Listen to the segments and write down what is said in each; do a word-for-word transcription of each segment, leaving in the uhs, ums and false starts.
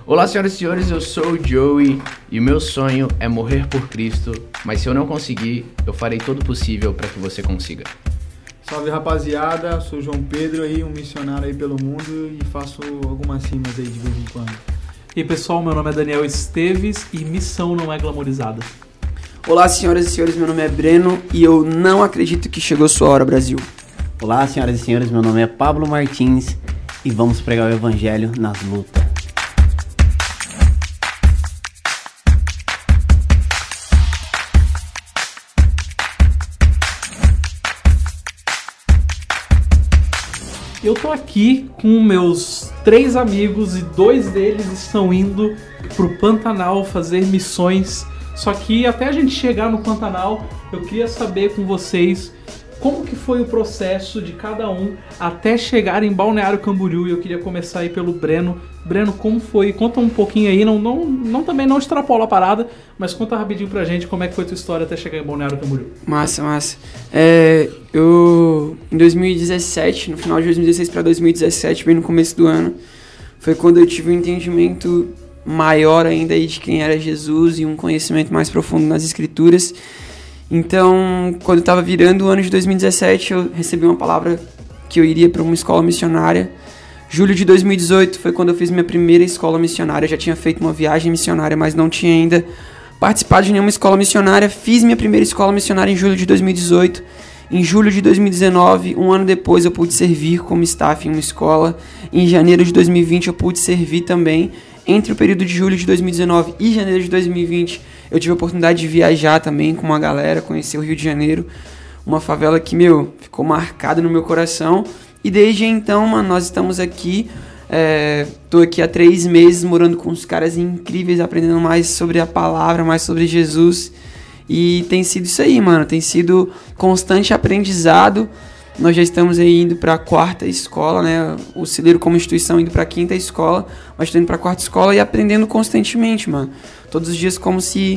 Olá, senhoras e senhores, eu sou o Joey e o meu sonho é morrer por Cristo, mas se eu não conseguir, eu farei todo o possível para que você consiga. Salve, rapaziada, sou o João Pedro aí, um missionário aí pelo mundo e faço algumas rimas aí de vez em quando. E aí, pessoal, meu nome é Daniel Esteves e missão não é glamorizada. Olá, senhoras e senhores, meu nome é Breno e eu não acredito que chegou sua hora, Brasil. Olá, senhoras e senhores, meu nome é Pablo Martins e vamos pregar o evangelho nas lutas. Eu tô aqui com meus três amigos e dois deles estão indo pro Pantanal fazer missões. Só que até a gente chegar no Pantanal, eu queria saber com vocês como que foi o processo de cada um até chegar em Balneário Camboriú. E eu queria começar aí pelo Breno. Breno, como foi? Conta um pouquinho aí, não, não, não também não extrapola a parada, mas conta rapidinho pra gente como é que foi a tua história até chegar em Balneário Camboriú. Massa, massa. É, eu, em dois mil e dezessete, no final de dois mil e dezesseis para dois mil e dezessete, bem no começo do ano, foi quando eu tive um entendimento maior ainda aí de quem era Jesus e um conhecimento mais profundo nas Escrituras. Então, quando eu estava virando o ano de dois mil e dezessete, eu recebi uma palavra que eu iria para uma escola missionária. Julho de dois mil e dezoito foi quando eu fiz minha primeira escola missionária. Eu já tinha feito uma viagem missionária, mas não tinha ainda participado de nenhuma escola missionária. Fiz minha primeira escola missionária em julho de dois mil e dezoito. Em julho de dois mil e dezenove, um ano depois, eu pude servir como staff em uma escola. Em janeiro de dois mil e vinte, eu pude servir também. Entre o período de julho de dois mil e dezenove e janeiro de dois mil e vinte, eu tive a oportunidade de viajar também com uma galera, conhecer o Rio de Janeiro, uma favela que, meu, ficou marcada no meu coração. E desde então, mano, nós estamos aqui, é, tô aqui há três meses morando com uns caras incríveis, aprendendo mais sobre a palavra, mais sobre Jesus. E tem sido isso aí, mano, tem sido constante aprendizado. Nós já estamos aí indo para a quarta escola, né? O Celeiro como instituição indo para a quinta escola, mas estou indo para a quarta escola e aprendendo constantemente, mano. Todos os dias como se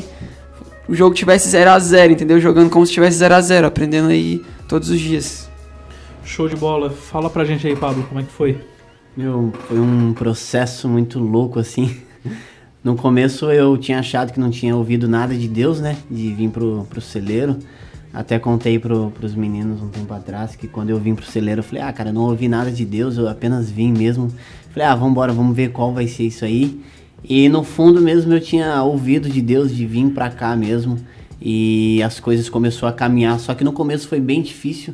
o jogo tivesse zero a zero, entendeu? Jogando como se tivesse zero a zero, aprendendo aí todos os dias. Show de bola. Fala pra gente aí, Pablo, como é que foi? Meu, foi um processo muito louco, assim. No começo eu tinha achado que não tinha ouvido nada de Deus, né? De vir pro, pro celeiro. Até contei pro, pros meninos um tempo atrás que quando eu vim pro celeiro eu falei, ah, cara, eu não ouvi nada de Deus, eu apenas vim mesmo. Falei, ah, vambora, vamos ver qual vai ser isso aí. E no fundo mesmo eu tinha ouvido de Deus de vir pra cá mesmo. E as coisas começaram a caminhar, só que no começo foi bem difícil.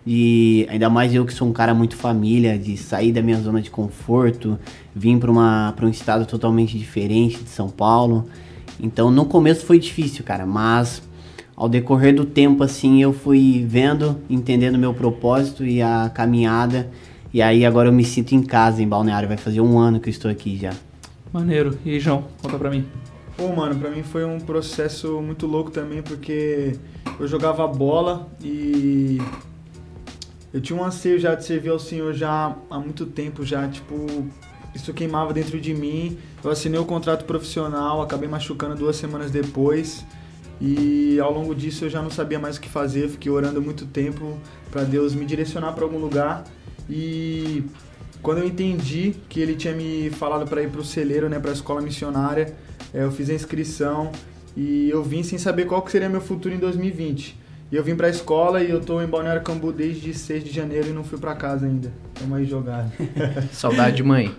De, ainda mais eu que sou um cara muito família, de sair da minha zona de conforto, vir para uma para um estado totalmente diferente de São Paulo. Então no começo foi difícil, cara, mas ao decorrer do tempo assim eu fui vendo, entendendo o meu propósito e a caminhada, e aí agora eu me sinto em casa em Balneário, vai fazer um ano que eu estou aqui já. Maneiro. E aí, João, conta pra mim. Pô, mano, pra mim foi um processo muito louco também, porque eu jogava bola e eu tinha um anseio já de servir ao Senhor já há muito tempo já, tipo, isso queimava dentro de mim. Eu assinei o contrato profissional, acabei machucando duas semanas depois e ao longo disso eu já não sabia mais o que fazer, fiquei orando muito tempo para Deus me direcionar para algum lugar. E quando eu entendi que Ele tinha me falado para ir para o celeiro, né, para a escola missionária, eu fiz a inscrição e eu vim sem saber qual que seria meu futuro em dois mil e vinte. E eu vim pra escola e eu tô em Balneário Camboriú desde seis de janeiro e não fui pra casa ainda. Tamo aí jogado. Saudade de mãe.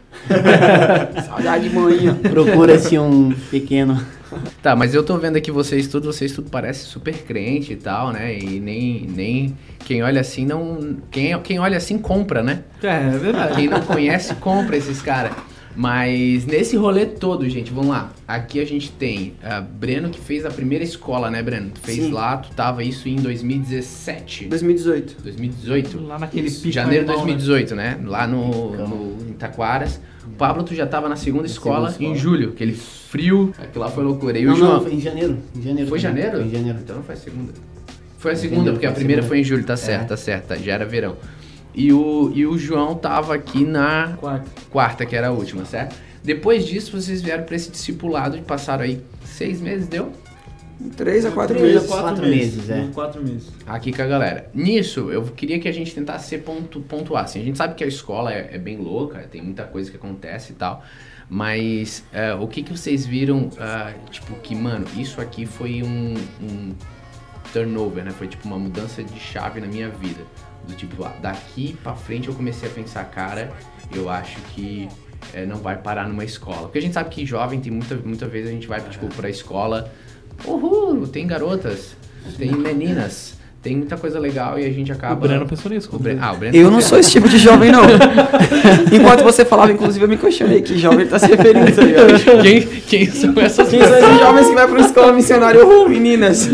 Saudade de mãe. Procura-se um pequeno... Tá, mas eu tô vendo aqui vocês tudo, vocês tudo parece super crente e tal, né? E nem, nem quem olha assim não... Quem, quem olha assim compra, né? É, é verdade. Quem não conhece compra esses caras. Mas nesse rolê todo, gente, vamos lá. Aqui a gente tem a Breno que fez a primeira escola, né, Breno? Tu fez Sim. lá, tu tava isso em dois mil e dezessete. dois mil e dezoito. dois mil e dezoito? Lá naquele Isso, pico janeiro de animal, dois mil e dezoito, né? Lá no, no em Taquaras. O Pablo, tu já tava na segunda escola segunda em escola. julho, aquele frio, aquilo lá foi loucura. E o Não, João? não, foi em janeiro. Em janeiro Foi janeiro? Foi em janeiro. Então não foi a segunda. Foi a Em segunda, janeiro porque a foi a primeira segunda. foi em julho, tá certo, É. tá certo, tá, já era verão. E o, e o João tava aqui na Quarto. quarta, que era a última, certo? Depois disso, vocês vieram pra esse discipulado e passaram aí seis meses, deu? Três a quatro Três meses. a quatro, Quatro meses. meses, é. Quatro meses. Aqui com a galera. Nisso, eu queria que a gente tentasse ser pontu, pontuar. Assim, a gente sabe que a escola é, é bem louca, tem muita coisa que acontece e tal. Mas uh, o que que vocês viram, uh, tipo, que, mano, isso aqui foi um, um turnover, né? Foi tipo uma mudança de chave na minha vida. Do tipo, ah, daqui pra frente eu comecei a pensar, cara, eu acho que é, não vai parar numa escola. Porque a gente sabe que jovem, tem muita, muita vez a gente vai, tipo, pra escola, uhul, tem garotas, tem meninas, tem muita coisa legal e a gente acaba... O Breno pensou nisso. O Bre... ah, o Breno eu não sou esse tipo de jovem, não. Enquanto você falava, inclusive, eu me questionei que jovem tá se referindo, tá ligado? Quem, quem são essas Quem são esses jovens que vai pra uma escola missionária? Uhul, meninas.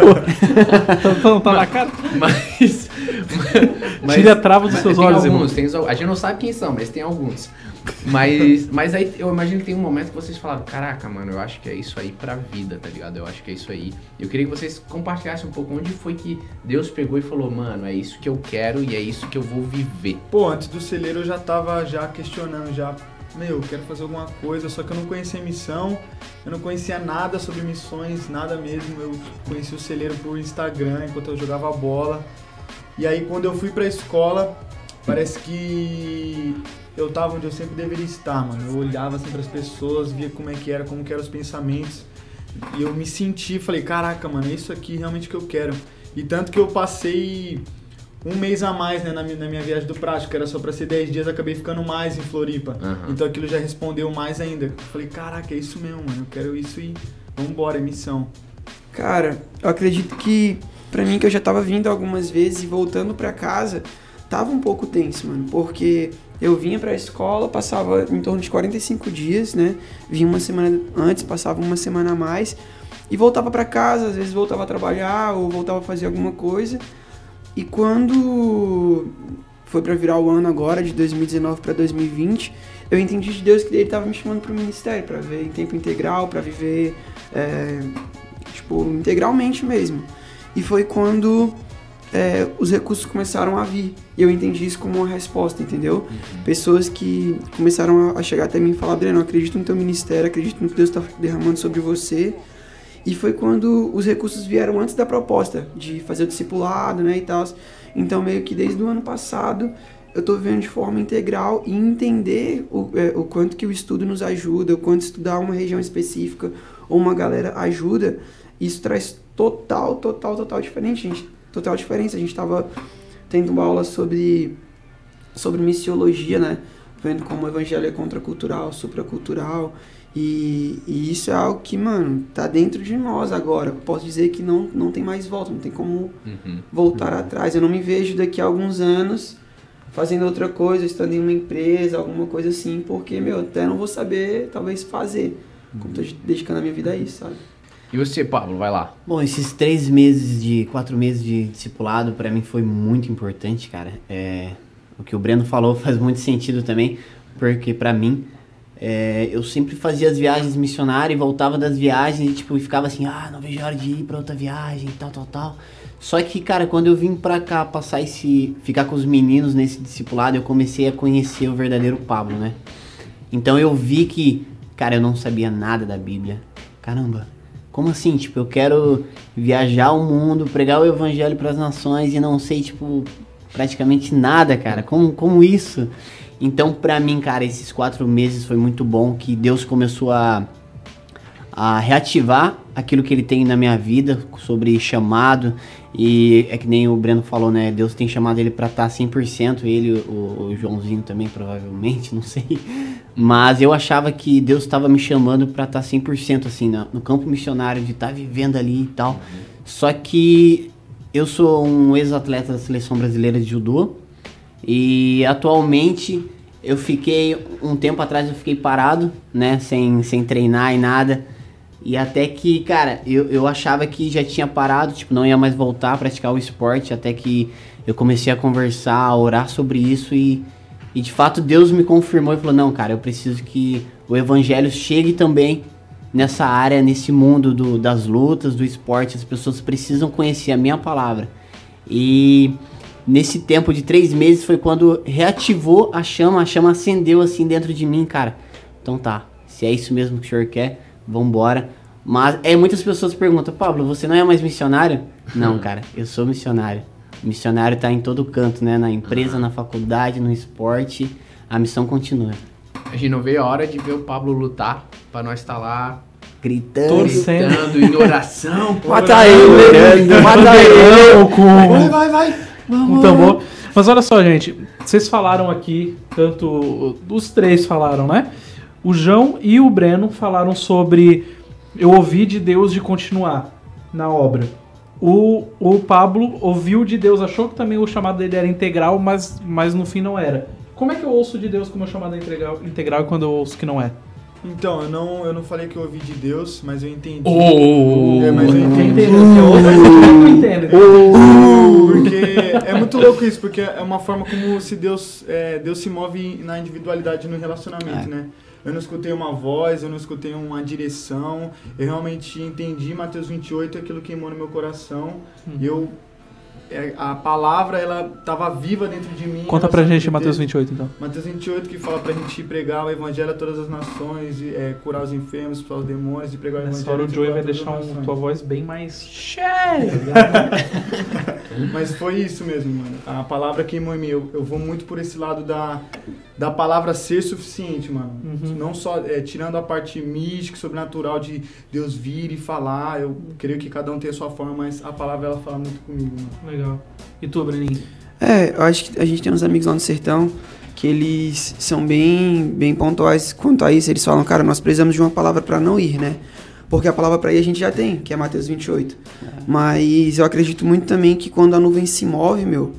Então tá na cara. Mas... mas Tire a trava dos mas seus tem olhos, alguns, tem, a gente não sabe quem são, mas tem alguns. Mas, mas aí eu imagino que tem um momento que vocês falaram, caraca, mano, eu acho que é isso aí pra vida, tá ligado? Eu acho que é isso aí. Eu queria que vocês compartilhassem um pouco onde foi que Deus pegou e falou, mano, é isso que eu quero e é isso que eu vou viver. Pô, antes do celeiro eu já tava já questionando, já, meu, eu quero fazer alguma coisa, só que eu não conhecia missão, eu não conhecia nada sobre missões, nada mesmo. Eu conheci o celeiro por Instagram, enquanto eu jogava bola. E aí quando eu fui pra escola, parece que eu tava onde eu sempre deveria estar, mano. Eu olhava assim pras pessoas, via como é que era, como que eram os pensamentos. E eu me senti, falei, caraca, mano, é isso aqui realmente que eu quero. E tanto que eu passei um mês a mais, né, na minha, na minha viagem do prático, que era só pra ser dez dias, acabei ficando mais em Floripa. Uhum. Então aquilo já respondeu mais ainda. Eu falei, caraca, é isso mesmo, mano, eu quero isso e vambora, é missão. Cara, eu acredito que, pra mim, que eu já tava vindo algumas vezes e voltando pra casa, tava um pouco tenso, mano, porque eu vinha pra escola, passava em torno de quarenta e cinco dias, né, vinha uma semana antes, passava uma semana a mais, e voltava pra casa, às vezes voltava a trabalhar ou voltava a fazer alguma coisa, e quando foi pra virar o ano agora, de dois mil e dezenove pra dois mil e vinte, eu entendi de Deus que ele tava me chamando pro ministério, pra ver em tempo integral, pra viver, é, tipo, integralmente mesmo. E foi quando é, os recursos começaram a vir. E eu entendi isso como uma resposta, entendeu? Uhum. Pessoas que começaram a chegar até mim e falar, Breno, eu acredito no teu ministério, acredito no que Deus está derramando sobre você. E foi quando os recursos vieram antes da proposta de fazer o discipulado, né, e tal. Então, meio que desde o ano passado, eu tô vendo de forma integral e entender o, é, o quanto que o estudo nos ajuda, o quanto estudar uma região específica ou uma galera ajuda. Isso traz total, total, total diferente, gente. Total diferença. A gente tava tendo uma aula sobre, sobre missiologia, né? Vendo como o evangelho é contracultural, supracultural. E, e isso é algo que, mano, tá dentro de nós agora. Eu posso dizer que não, não tem mais volta, não tem como uhum. voltar uhum. atrás. Eu não me vejo daqui a alguns anos fazendo outra coisa, estando em uma empresa, alguma coisa assim, porque, meu, até não vou saber, talvez, fazer. Como tô dedicando a minha vida a isso, sabe? E você, Pablo, vai lá. Bom, esses três meses de, quatro meses de discipulado pra mim foi muito importante, cara. É, o que o Breno falou faz muito sentido também, porque pra mim, é, eu sempre fazia as viagens missionárias e voltava das viagens e tipo, ficava assim, ah, não vejo a hora de ir pra outra viagem e tal, tal, tal. Só que, cara, quando eu vim pra cá passar esse, ficar com os meninos nesse discipulado, eu comecei a conhecer o verdadeiro Pablo, né? Então eu vi que, cara, eu não sabia nada da Bíblia. Caramba. Como assim? Tipo, eu quero viajar o mundo, pregar o evangelho pras nações e não sei, tipo, praticamente nada, cara. Como, como isso? Então, pra mim, cara, esses quatro meses foi muito bom, que Deus começou a, a reativar aquilo que Ele tem na minha vida, sobre chamado. E é que nem o Breno falou, né? Deus tem chamado ele pra estar cem por cento, ele, o, o Joãozinho também, provavelmente, não sei. Mas eu achava que Deus estava me chamando pra estar cem por cento, assim, no, no campo missionário, de estar vivendo ali e tal. Só que eu sou um ex-atleta da Seleção Brasileira de Judô. E atualmente eu fiquei, um tempo atrás eu fiquei parado, né? Sem, sem treinar e nada. E até que, cara, eu, eu achava que já tinha parado, tipo, não ia mais voltar a praticar o esporte, até que eu comecei a conversar, a orar sobre isso e, e de fato Deus me confirmou e falou, não, cara, eu preciso que o evangelho chegue também nessa área, nesse mundo do, das lutas, do esporte, as pessoas precisam conhecer a minha palavra. E nesse tempo de três meses foi quando reativou a chama, a chama acendeu assim dentro de mim, cara. Então tá, se é isso mesmo que o senhor quer, vambora. Mas é, muitas pessoas perguntam, Pablo, você não é mais missionário? Não, cara, eu sou missionário. Missionário tá em todo canto, né? Na empresa, na faculdade, no esporte. A missão continua. a gente não vê a hora de ver o Pablo lutar pra nós estar lá Gritando. Torcendo. gritando em oração. pô. Mata ele, mata ele. Com, Vai, vai, vai. com o tambor. Mas olha só, gente. Vocês falaram aqui, tanto os três falaram, né? O João e o Breno falaram sobre eu ouvi de Deus de continuar na obra. O, o Pablo ouviu de Deus, achou que também o chamado dele era integral, mas, mas no fim não era. Como é que eu ouço de Deus como o chamado é integral, integral e quando eu ouço que não é? Então, eu não, eu não falei que eu ouvi de Deus, mas eu entendi. Oh. É, mas eu entendi. Eu entendo. Porque é muito louco isso, porque é uma forma como se Deus, é, Deus se move na individualidade no relacionamento, É. né? Eu não escutei uma voz, eu não escutei uma direção, eu realmente entendi Mateus vinte e oito, aquilo queimou no meu coração, e eu, é, a palavra, ela estava viva dentro de mim. Conta pra gente Mateus vinte e oito, então. Mateus vinte e oito, que fala pra gente pregar o evangelho a todas as nações, e, é, curar os enfermos, expulsar os demônios, e pregar o Nessa evangelho. hora o a Joey vai todas as deixar um, nações. tua voz bem mais cheia. Mas foi isso mesmo, mano. A palavra queimou em mim. Eu, eu vou muito por esse lado da, da palavra ser suficiente, mano. Uhum. Não só é, tirando a parte mística, sobrenatural de Deus vir e falar. Eu creio que cada um tem a sua forma, mas a palavra ela fala muito comigo, mano. Legal. E tu, Breninho? É, eu acho que a gente tem uns amigos lá no sertão que eles são bem, bem pontuais quanto a isso. Eles falam, cara, nós precisamos de uma palavra pra não ir, né? Porque a palavra pra ir a gente já tem, que é Mateus vinte e oito. É. Mas eu acredito muito também que quando a nuvem se move, meu,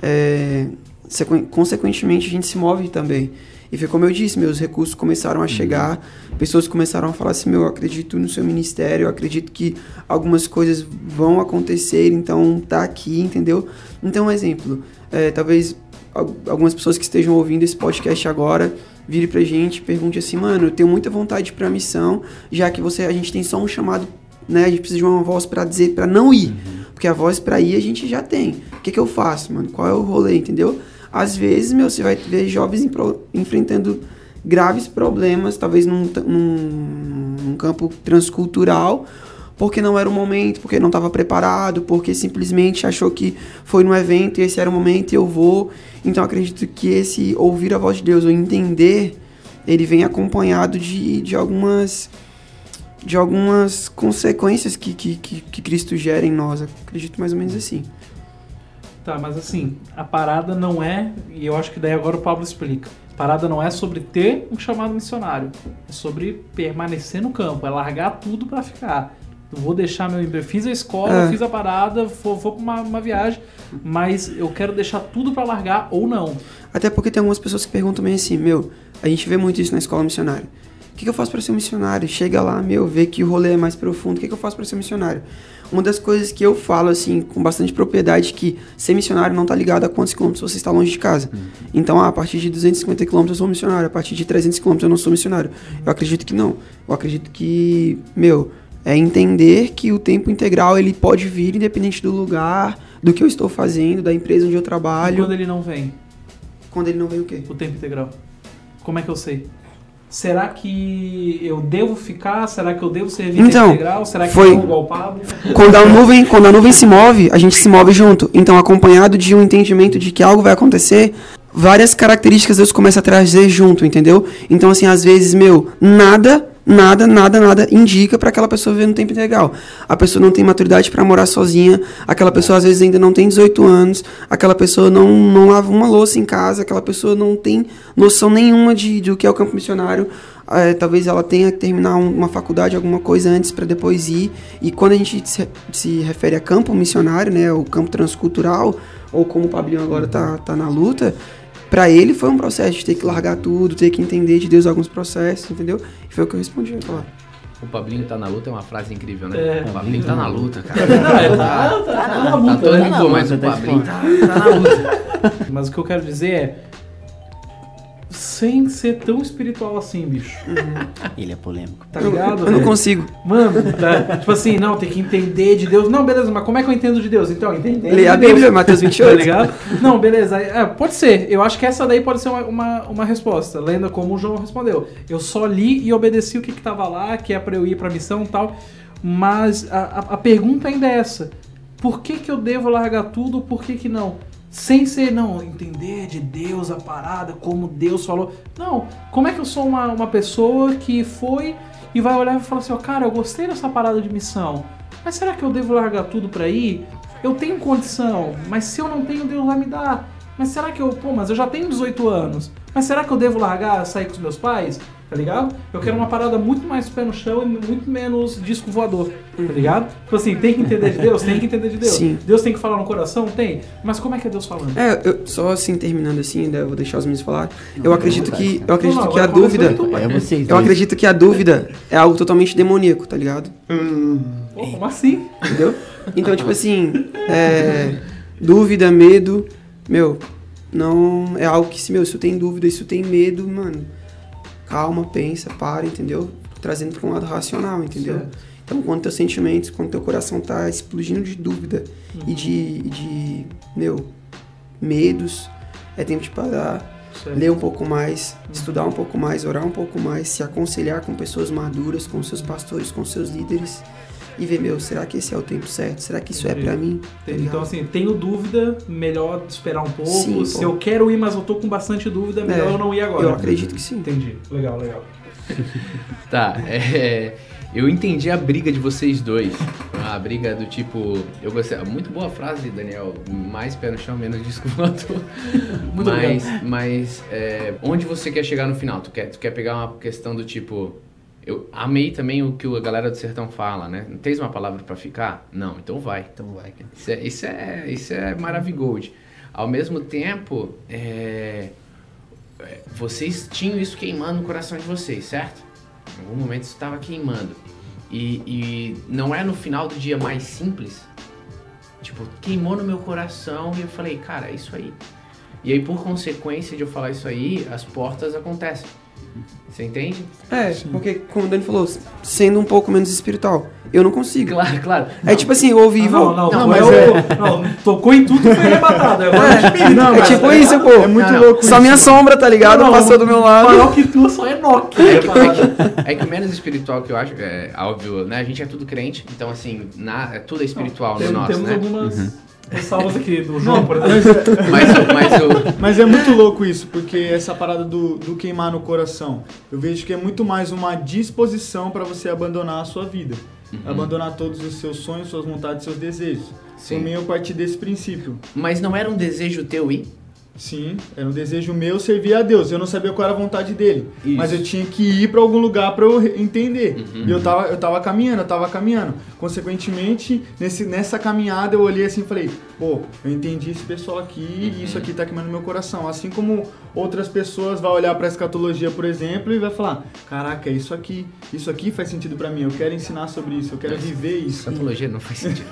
é, consequentemente a gente se move também. E foi como eu disse, meus recursos começaram a chegar, uhum. Pessoas começaram a falar assim, meu, eu acredito no seu ministério, eu acredito que algumas coisas vão acontecer, então tá aqui, entendeu? Então, um exemplo, é, talvez algumas pessoas que estejam ouvindo esse podcast agora vire pra gente e pergunte assim, mano, eu tenho muita vontade de ir pra missão, já que você, a gente tem só um chamado, né, a gente precisa de uma voz pra dizer, pra não ir, uhum. Porque a voz pra ir a gente já tem. O que que eu faço, mano? Qual é o rolê, entendeu? Às vezes, meu, você vai ver jovens impro- enfrentando graves problemas, talvez num, num, num campo transcultural, porque não era o momento, porque não estava preparado, porque simplesmente achou que foi no evento e esse era o momento e eu vou. Então, acredito que esse ouvir a voz de Deus, ou entender, ele vem acompanhado de, de algumas... de algumas consequências que, que, que, que Cristo gera em nós. Acredito mais ou menos assim. Tá, mas assim, a parada não é, e eu acho que daí agora o Pablo explica, a parada não é sobre ter um chamado missionário, é sobre permanecer no campo, é largar tudo pra ficar. Eu vou deixar meu emprego, fiz a escola, é. fiz a parada, vou, vou pra uma, uma viagem, mas eu quero deixar tudo pra largar ou não. Até porque tem algumas pessoas que perguntam também assim, meu, a gente vê muito isso na escola missionária. O que, que eu faço para ser um missionário? Chega lá, meu, vê que o rolê é mais profundo. O que, que eu faço para ser um missionário? Uma das coisas que eu falo, assim, com bastante propriedade, que ser missionário não tá ligado a quantos quilômetros você está longe de casa. Uhum. Então, ah, a partir de duzentos e cinquenta quilômetros eu sou missionário, a partir de trezentos quilômetros eu não sou missionário. Eu acredito que não. Eu acredito que, meu, é entender que o tempo integral, ele pode vir independente do lugar, do que eu estou fazendo, da empresa onde eu trabalho. E quando ele não vem? Quando ele não vem o quê? O tempo integral. Como é que eu sei? Será que eu devo ficar? Será que eu devo servir então, integral? Será que foi... eu igual o Pablo? Quando a nuvem, quando a nuvem se move, a gente se move junto. Então, acompanhado de um entendimento de que algo vai acontecer, várias características Deus começa a trazer junto, entendeu? Então, assim, às vezes, meu, nada, nada, nada, nada indica para aquela pessoa viver no tempo integral. A pessoa não tem maturidade para morar sozinha, aquela pessoa às vezes ainda não tem dezoito anos, aquela pessoa não, não lava uma louça em casa, aquela pessoa não tem noção nenhuma de, de o que é o campo missionário. É, talvez ela tenha que terminar um, uma faculdade, alguma coisa antes para depois ir. E quando a gente se, se refere a campo missionário, né, o campo transcultural, ou como o Pablinho agora tá, tá na luta, para ele foi um processo de ter que largar tudo, ter que entender de Deus alguns processos, entendeu? E foi o que eu respondi agora. O Pablinho tá na luta é uma frase incrível, né? É. O Pablinho tá na luta, cara. Não, ele tá, tá, tá, tá na luta. Tá todo né? mundo, mas o Pablinho tá, tá na luta. Mas o que eu quero dizer é, sem ser tão espiritual assim, bicho. Ele é polêmico. Tá ligado? Eu, eu não consigo. Mano, tá, tipo assim, não, tem que entender de Deus. Não, beleza, mas como é que eu entendo de Deus? Então, entender Lê a de Deus. Bíblia, Mateus vinte e Tá oito. ligado? Não, beleza. É, pode ser. Eu acho que essa daí pode ser uma, uma, uma resposta. Lenda como o João respondeu. Eu só li e obedeci o que que tava lá, que é pra eu ir pra missão e tal. Mas a, a, a pergunta ainda é essa. Por que que eu devo largar tudo ou por que que não? sem ser, não, entender de Deus a parada, como Deus falou. Não, como é que eu sou uma, uma pessoa que foi e vai olhar e falar assim, ó, cara, eu gostei dessa parada de missão, mas será que eu devo largar tudo pra ir? Eu tenho condição, mas se eu não tenho, Deus vai me dar. Mas será que eu, pô, mas eu já tenho dezoito anos, mas será que eu devo largar, sair com os meus pais? Tá ligado? Eu quero uma parada muito mais pé no chão e muito menos disco voador, tá ligado? Tipo assim, tem que entender de Deus? Tem que entender de Deus. Sim. Deus tem que falar no coração? Tem. Mas como é que é Deus falando? É, eu, só assim, terminando assim, ainda eu vou deixar os meninos falar. Eu acredito que, eu acredito Não, não, que a agora começou dúvida... então, pai. É vocês Eu dois. acredito que a dúvida é algo totalmente demoníaco, tá ligado? Pô, como assim? Entendeu? Então, tipo assim, é, dúvida, medo, meu, não é algo que, se, meu, se eu tenho dúvida, se eu tenho medo, mano, calma, pensa, para, entendeu? Trazendo pra um lado racional, entendeu? Certo. Então, quando teus sentimentos, quando teu coração tá explodindo de dúvida Uhum. e de, e de, meu, medos, é tempo de parar, Certo. ler um pouco mais, estudar um pouco mais, orar um pouco mais, se aconselhar com pessoas maduras, com seus pastores, com seus líderes e ver, meu, será que esse é o tempo certo? Será que isso Entendi. é pra mim? Tá Entendi. ligado? Então, assim, tenho dúvida, melhor esperar um pouco. Sim, Se pô. eu quero ir, mas eu tô com bastante dúvida, melhor É, eu não ir agora. eu acredito que sim. Entendi. Legal, legal. Tá, é, eu entendi a briga de vocês dois. A briga do tipo. Eu gostei. Muito boa frase, Daniel. Mais pé no chão, menos disco voador. Muito mas, obrigado. mas é, onde você quer chegar no final? Tu quer, tu quer pegar uma questão do tipo. Eu amei também o que a galera do sertão fala, né? Não tens uma palavra pra ficar? Não, então vai. Então vai, cara. Isso é, isso é, isso é maravigold. Ao mesmo tempo, é, é, vocês tinham isso queimando no coração de vocês, certo? Em algum momento isso estava queimando. E, e não é no final do dia mais simples? Tipo, queimou no meu coração e eu falei, cara, é isso aí. E aí, por consequência de eu falar isso aí, as portas acontecem. Você entende? É, porque, como o Dani falou, sendo um pouco menos espiritual, eu não consigo. Claro, claro. É tipo assim, eu ouvi e Ah, vou. não, não, Não, não, mas mas é- Não, tocou em tudo e foi arrebatado. Agora é espírito. Não, É mas tipo isso, pô. É muito Não, não. louco Só isso, minha mano. sombra, tá ligado? Não, Passou do meu lado. Maior que tu, só Enoque. É que, é, que, é que o menos espiritual que eu acho, é óbvio, né? A gente é tudo crente, então assim, na, é, tudo é espiritual Tem- no nosso, Temos né? algumas ressalvas aqui do João, por exemplo. Mas é- Mas, o- mas o, Mas é muito louco isso, porque essa parada do, do queimar no coração, eu vejo que é muito mais uma disposição para você abandonar a sua vida. Abandonar todos os seus sonhos, suas vontades, seus desejos. Sim. Também eu parti desse princípio. mas não era um desejo teu ir? Sim, era um desejo meu servir a Deus. Eu não sabia qual era a vontade dele. Isso. Mas eu tinha que ir para algum lugar para eu re- entender. Uhum. E eu tava, eu tava caminhando, eu tava caminhando. Consequentemente, nesse, nessa caminhada eu olhei assim e falei, pô, eu entendi esse pessoal aqui e isso aqui tá queimando meu coração. Assim como outras pessoas vão olhar pra escatologia, por exemplo, e vai falar, caraca, isso aqui, isso aqui faz sentido pra mim, eu quero ensinar sobre isso, eu quero viver isso. Escatologia não faz sentido.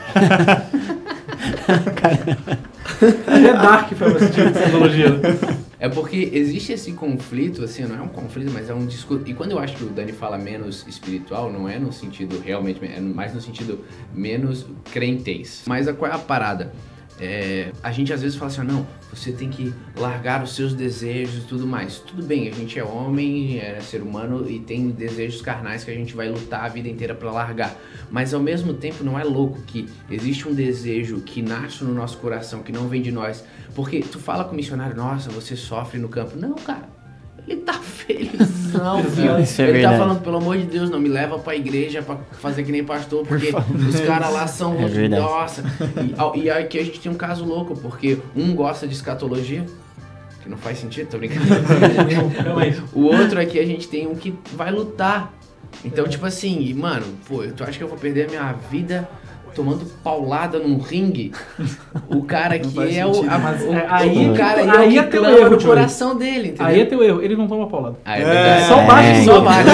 É dark pra você de tecnologia. É porque existe esse conflito, assim, não é um conflito, mas é um discurso. E quando eu acho que o Dani fala menos espiritual, não é no sentido realmente, é mais no sentido menos crentez. Mas a, qual é a parada? É, a gente às vezes fala assim, ah, não, você tem que largar os seus desejos e tudo mais. Tudo bem, a gente é homem, é ser humano e tem desejos carnais que a gente vai lutar a vida inteira pra largar. Mas ao mesmo tempo não é louco que existe um desejo que nasce no nosso coração, que não vem de nós. Porque tu fala com o missionário, nossa, você sofre no campo. Não, cara. Ele tá felizão, filho. Isso é Ele tá verdade. falando, pelo amor de Deus, não me leva pra igreja pra fazer que nem pastor, porque os caras lá são... É verdade. Nossa. E, e aqui a gente tem um caso louco, porque um gosta de escatologia, que não faz sentido, tô brincando. Realmente. O outro aqui a gente tem um que vai lutar. Então, tipo assim, mano, pô, tu acha que eu vou perder a minha vida tomando paulada num ringue? O cara aqui faz é o, sentido. a, Mas o, é- aí- o cara aí aí é é o que teu clama erro, no Joey. coração dele, entendeu? Aí é teu erro, ele não toma paulada. Ah, é É, verdade. Só bate É. os Só outros. bate.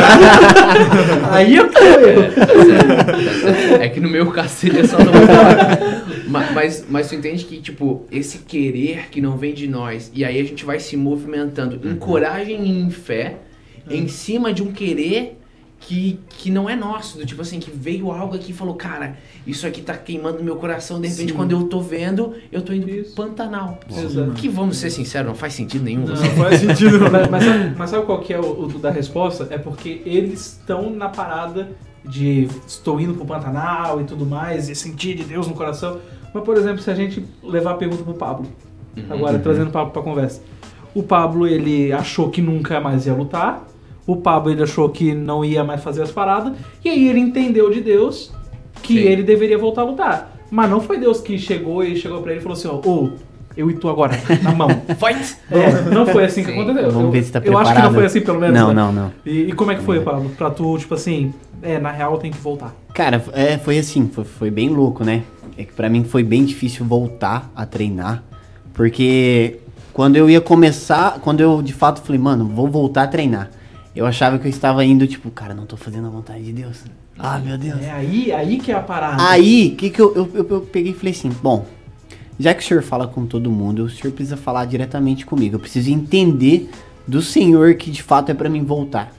Aí é teu erro. É que no meu caso seria só tomar paulada. Ma- Mas, mas tu entende que, tipo, esse querer que não vem de nós, e aí a gente vai se movimentando em coragem e em fé, em cima de um querer que, que não é nosso, do tipo assim, que veio algo aqui e falou, cara, isso aqui tá queimando no meu coração, de repente Sim. quando eu tô vendo, eu tô indo Isso. pro Pantanal. Exato. Que vamos ser sinceros, não faz sentido nenhum. Não Você. faz sentido. Mas, mas, sabe, mas sabe qual que é o, o da resposta? É porque eles estão na parada de estou indo pro Pantanal e tudo mais, e sentir de Deus no coração. Mas, por exemplo, se a gente levar a pergunta pro Pablo, Uhum. agora trazendo o Pablo pra conversa. O Pablo, ele achou que nunca mais ia lutar. O Pablo, ele achou que não ia mais fazer as paradas. E aí ele entendeu de Deus que Sim. ele deveria voltar a lutar. Mas não foi Deus que chegou e chegou pra ele e falou assim, ó, ô, eu e tu agora, na mão. Fight! É, não foi assim que Sim. aconteceu. Vamos eu, ver se tá eu acho que preparado. não foi assim, pelo menos. Não, né? não, não. E, e como é que foi, Pablo? Pra tu, tipo assim, é, na real tem que voltar. Cara, é, foi assim, foi, foi bem louco, né? É que pra mim foi bem difícil voltar a treinar, porque quando eu ia começar, quando eu de fato falei, mano, vou voltar a treinar, eu achava que eu estava indo, tipo, cara, não tô fazendo a vontade de Deus. Ah, meu Deus. É aí, aí que é a parada. Aí, o que que eu, eu, eu, eu peguei e falei assim, bom, já que o senhor fala com todo mundo, o senhor precisa falar diretamente comigo. Eu preciso entender do senhor que de fato é pra mim voltar.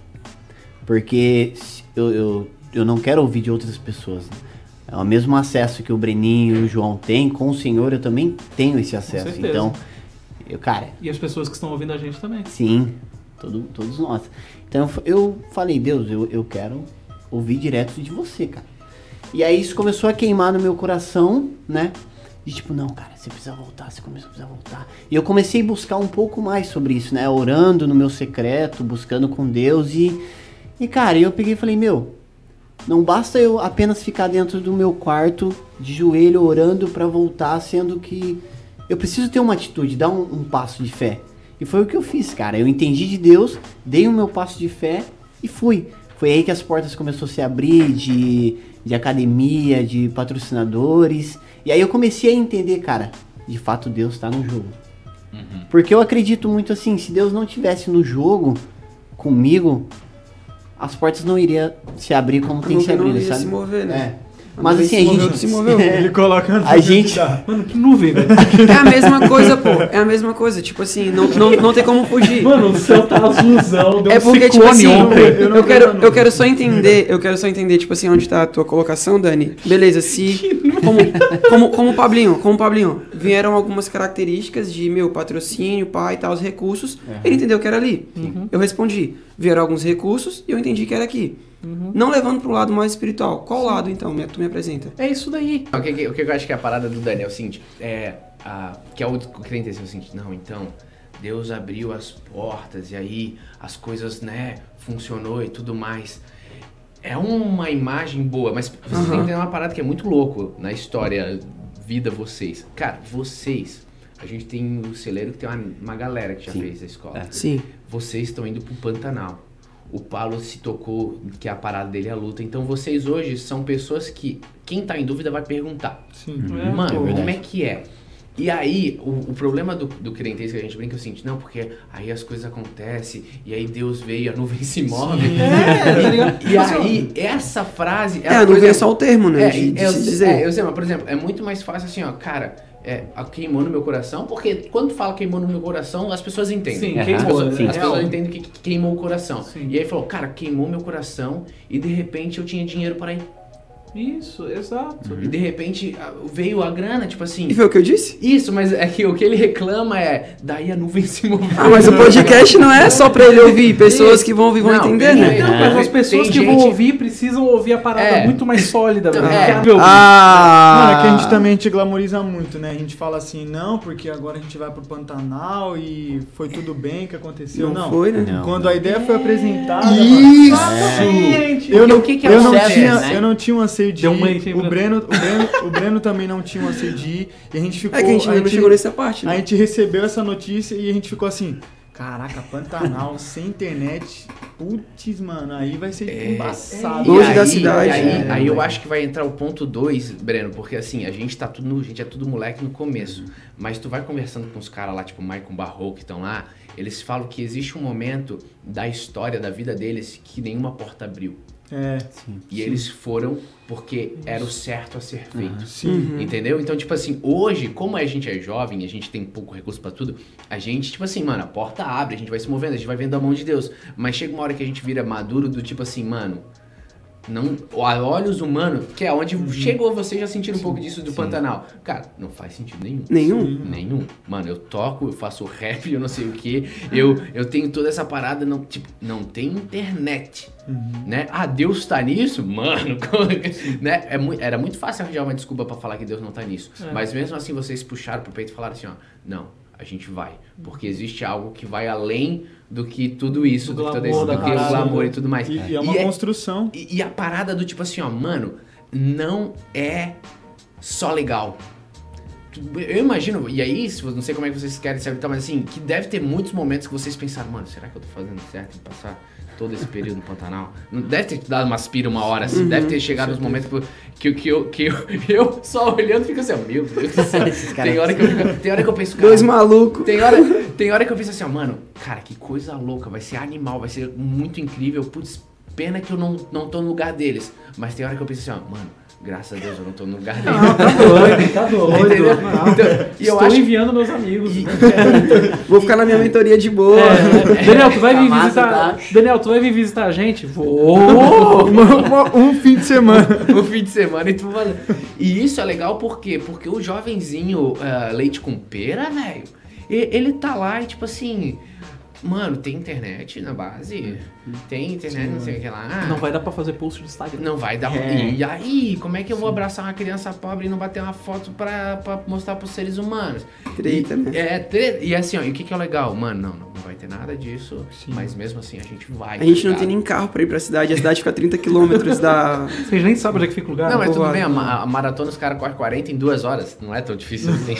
Porque eu, eu, eu não quero ouvir de outras pessoas. Né? É o mesmo acesso que o Breninho e o João têm com o senhor, eu também tenho esse acesso. certeza. Então, eu, cara, E as pessoas que estão ouvindo a gente também. sim, todo, todos nós. Então eu falei, Deus, eu, eu quero ouvir direto de você, cara. E aí isso começou a queimar no meu coração, né? De tipo, não, cara, você precisa voltar, você começou a precisar voltar. E eu comecei a buscar um pouco mais sobre isso, né? Orando no meu secreto, buscando com Deus e... E, cara, eu peguei e falei, meu, não basta eu apenas ficar dentro do meu quarto, de joelho, orando pra voltar, sendo que eu preciso ter uma atitude, dar um, um passo de fé. E foi o que eu fiz, cara. Eu entendi de Deus, dei o meu passo de fé e fui. Foi aí que as portas começaram a se abrir de, de academia, de patrocinadores. E aí eu comecei a entender, cara, de fato Deus tá no jogo. Uhum. Porque eu acredito muito assim, se Deus não tivesse no jogo comigo, as portas não iriam se abrir como tem Nunca se abrido, não ia sabe? se mover, né? É. Mas assim, a se moveu, gente... se moveu. Ele colocando A gente... Mano, que nuvem, velho. É a mesma coisa, pô. É a mesma coisa. Tipo assim, não, não, não tem como fugir. Mano, o céu tá azulzão. Deu É um porque, tipo ciclone assim, ontem. eu não eu quero, quero- eu quero só entender, eu quero só entender, tipo assim, onde tá a tua colocação, Dani. Beleza, se. Como, como, como o Pablinho, como o Pablinho, vieram algumas características de meu patrocínio, pai e tal, os recursos. Ele entendeu que era ali. Eu respondi. Vieram alguns recursos e eu entendi que era aqui. Não levando pro lado mais espiritual. Qual lado, então, me- tu me apresenta? É isso daí. O que, o que eu acho que é a parada do Daniel é o seguinte, é, a, que é o crente é o seguinte, não, então, Deus abriu as portas e aí as coisas, né, funcionou e tudo mais. É uma imagem boa, mas vocês Uhum. têm que entender uma parada que é muito louco na história, vida vocês. Cara, vocês, a gente tem o celeiro que tem uma, uma galera que já Sim. fez a escola. Sim. Vocês estão indo pro Pantanal. O Paulo se tocou que a parada dele é a luta. Então vocês hoje são pessoas que quem tá em dúvida vai perguntar. Sim. É, Mano, pô. como é que é? E aí, o, o problema do, do crentez que a gente brinca é o seguinte, não, porque aí as coisas acontecem, e aí Deus veio, a nuvem se move. É, tá ligado? E aí, essa frase... É, a nuvem é só o termo, né? É, de, de eu, se dizer. é, eu sei, mas, por exemplo, é muito mais fácil assim, ó, cara, é, a- queimou no meu coração, porque quando fala queimou no meu coração, as pessoas entendem. Sim, as queimou, pessoas, é as real. pessoas entendem que, que queimou o coração. Sim. E aí falou, cara, queimou meu coração, e de repente eu tinha dinheiro para ir. Isso, exato. E de repente ah, veio a grana, tipo assim... E foi o que eu disse? Isso, mas é que o que ele reclama é, daí a nuvem se moveu. Ah, mas o podcast não é só pra ele ouvir. Pessoas que vão ouvir vão Não, entender, né? é. Não, mas as pessoas Tem que vão gente- ouvir precisam ouvir a parada É. muito mais sólida, velho. É. Meu, Ah! Mano, é que a gente também te glamoriza muito, né? A gente fala assim, não, porque agora a gente vai pro Pantanal e foi tudo bem que aconteceu. Não Não, foi, né? Não, Quando não. a ideia foi apresentada... Isso! Exatamente. Eu Porque não, o que que eu, não acontece, tinha, né? eu não tinha um anseio de Deu uma ir, ente, hein, o Breno, o, Breno, o Breno também não tinha um anseio de ir, e a gente ficou... É que a gente ainda não chegou nessa parte, A né? gente recebeu essa notícia e a gente ficou assim, caraca, Pantanal, sem internet, putz, mano, aí vai ser É, embaçado. E Longe aí- da cidade. E aí, É, aí eu velho. acho que vai entrar o ponto dois, Breno, porque assim, a gente tá tudo, no- a gente é tudo moleque no começo, mas tu vai conversando com os caras lá, tipo o Maicon Barrow, que estão lá, eles falam que existe um momento da história, da vida deles, que nenhuma porta abriu. É. Sim. E eles foram porque era o certo a ser feito. Sim. Entendeu? Então, tipo assim, hoje, como a gente é jovem, a gente tem pouco recurso pra tudo, a gente, tipo assim, mano, a porta abre, a gente vai se movendo, a gente vai vendo a mão de Deus. Mas chega uma hora que a gente vira maduro do tipo assim, mano, não, a olhos humanos, que é onde Uhum. chegou você já sentindo um pouco disso do Sim. Pantanal. Cara, não faz sentido nenhum. Nenhum? Nenhum. Mano, eu toco, eu faço rap, eu não sei o que. Eu, eu tenho toda essa parada, não, tipo, não tem internet. Uhum. Né? Ah, Deus tá nisso? Mano, como- né? É mu- era muito fácil arranjar uma desculpa pra falar que Deus não tá nisso. É. Mas mesmo assim vocês puxaram pro peito e falaram assim, ó, não, a gente vai. Porque existe algo que vai além do que tudo isso, Do do, que, todo glamour esse, da do que o parada. glamour e tudo mais. E, e é uma construção. E, e a parada do tipo assim, ó, mano, não é só legal. Eu imagino, e aí, se você- não sei como é que vocês querem saber, mas assim, que deve ter muitos momentos que vocês pensaram, mano, será que eu tô fazendo certo em passar todo esse período no Pantanal? Não deve ter te dado uma aspira uma hora, assim, deve ter chegado uns momentos que, que, eu, que eu, eu só olhando fico assim, ó, meu Deus do céu. Esses caras- Tem hora que eu fico, tem hora que eu penso, cara, Dois malucos. tem hora, tem hora que eu penso assim, ó, mano, cara, que coisa louca, vai ser animal, vai ser muito incrível, putz, pena que eu não, não tô no lugar deles. Mas tem hora que eu penso assim, ó, mano, graças a Deus eu não tô no lugar deles. Não, tá doido, tá doido. Entendeu? Não. Então, e eu Estou acho enviando meus amigos. E- Vou ficar na minha mentoria de boa. É, Daniel, tu vai vir Tá massa, visitar. tá? Daniel, tu vai vir visitar a gente? Vou! Uma- uma- um fim de semana. o fim de semana e tu falando. E isso é legal por quê? Porque o jovenzinho ah, leite com pera, velho, e- ele tá lá e tipo assim, mano, tem internet na base, tem internet, não sei o que lá. Não vai dar pra fazer post no Instagram. Não vai dar. É. E aí, como é que eu vou abraçar uma criança pobre e não bater uma foto pra, pra mostrar pros seres humanos? Treta, e, né? É, treta. E assim, ó, e o que, que é o legal? Mano, não, não, não vai ter nada disso, Sim. mas mesmo assim a gente vai. A gente tá não tem ligado? nem carro pra ir pra cidade. A cidade fica a trinta quilômetros da... Vocês nem sabem onde é que fica o lugar. Não, mas tudo Povoado. bem, a, ma- a maratona os caras correm quarenta em duas horas, não é tão difícil assim.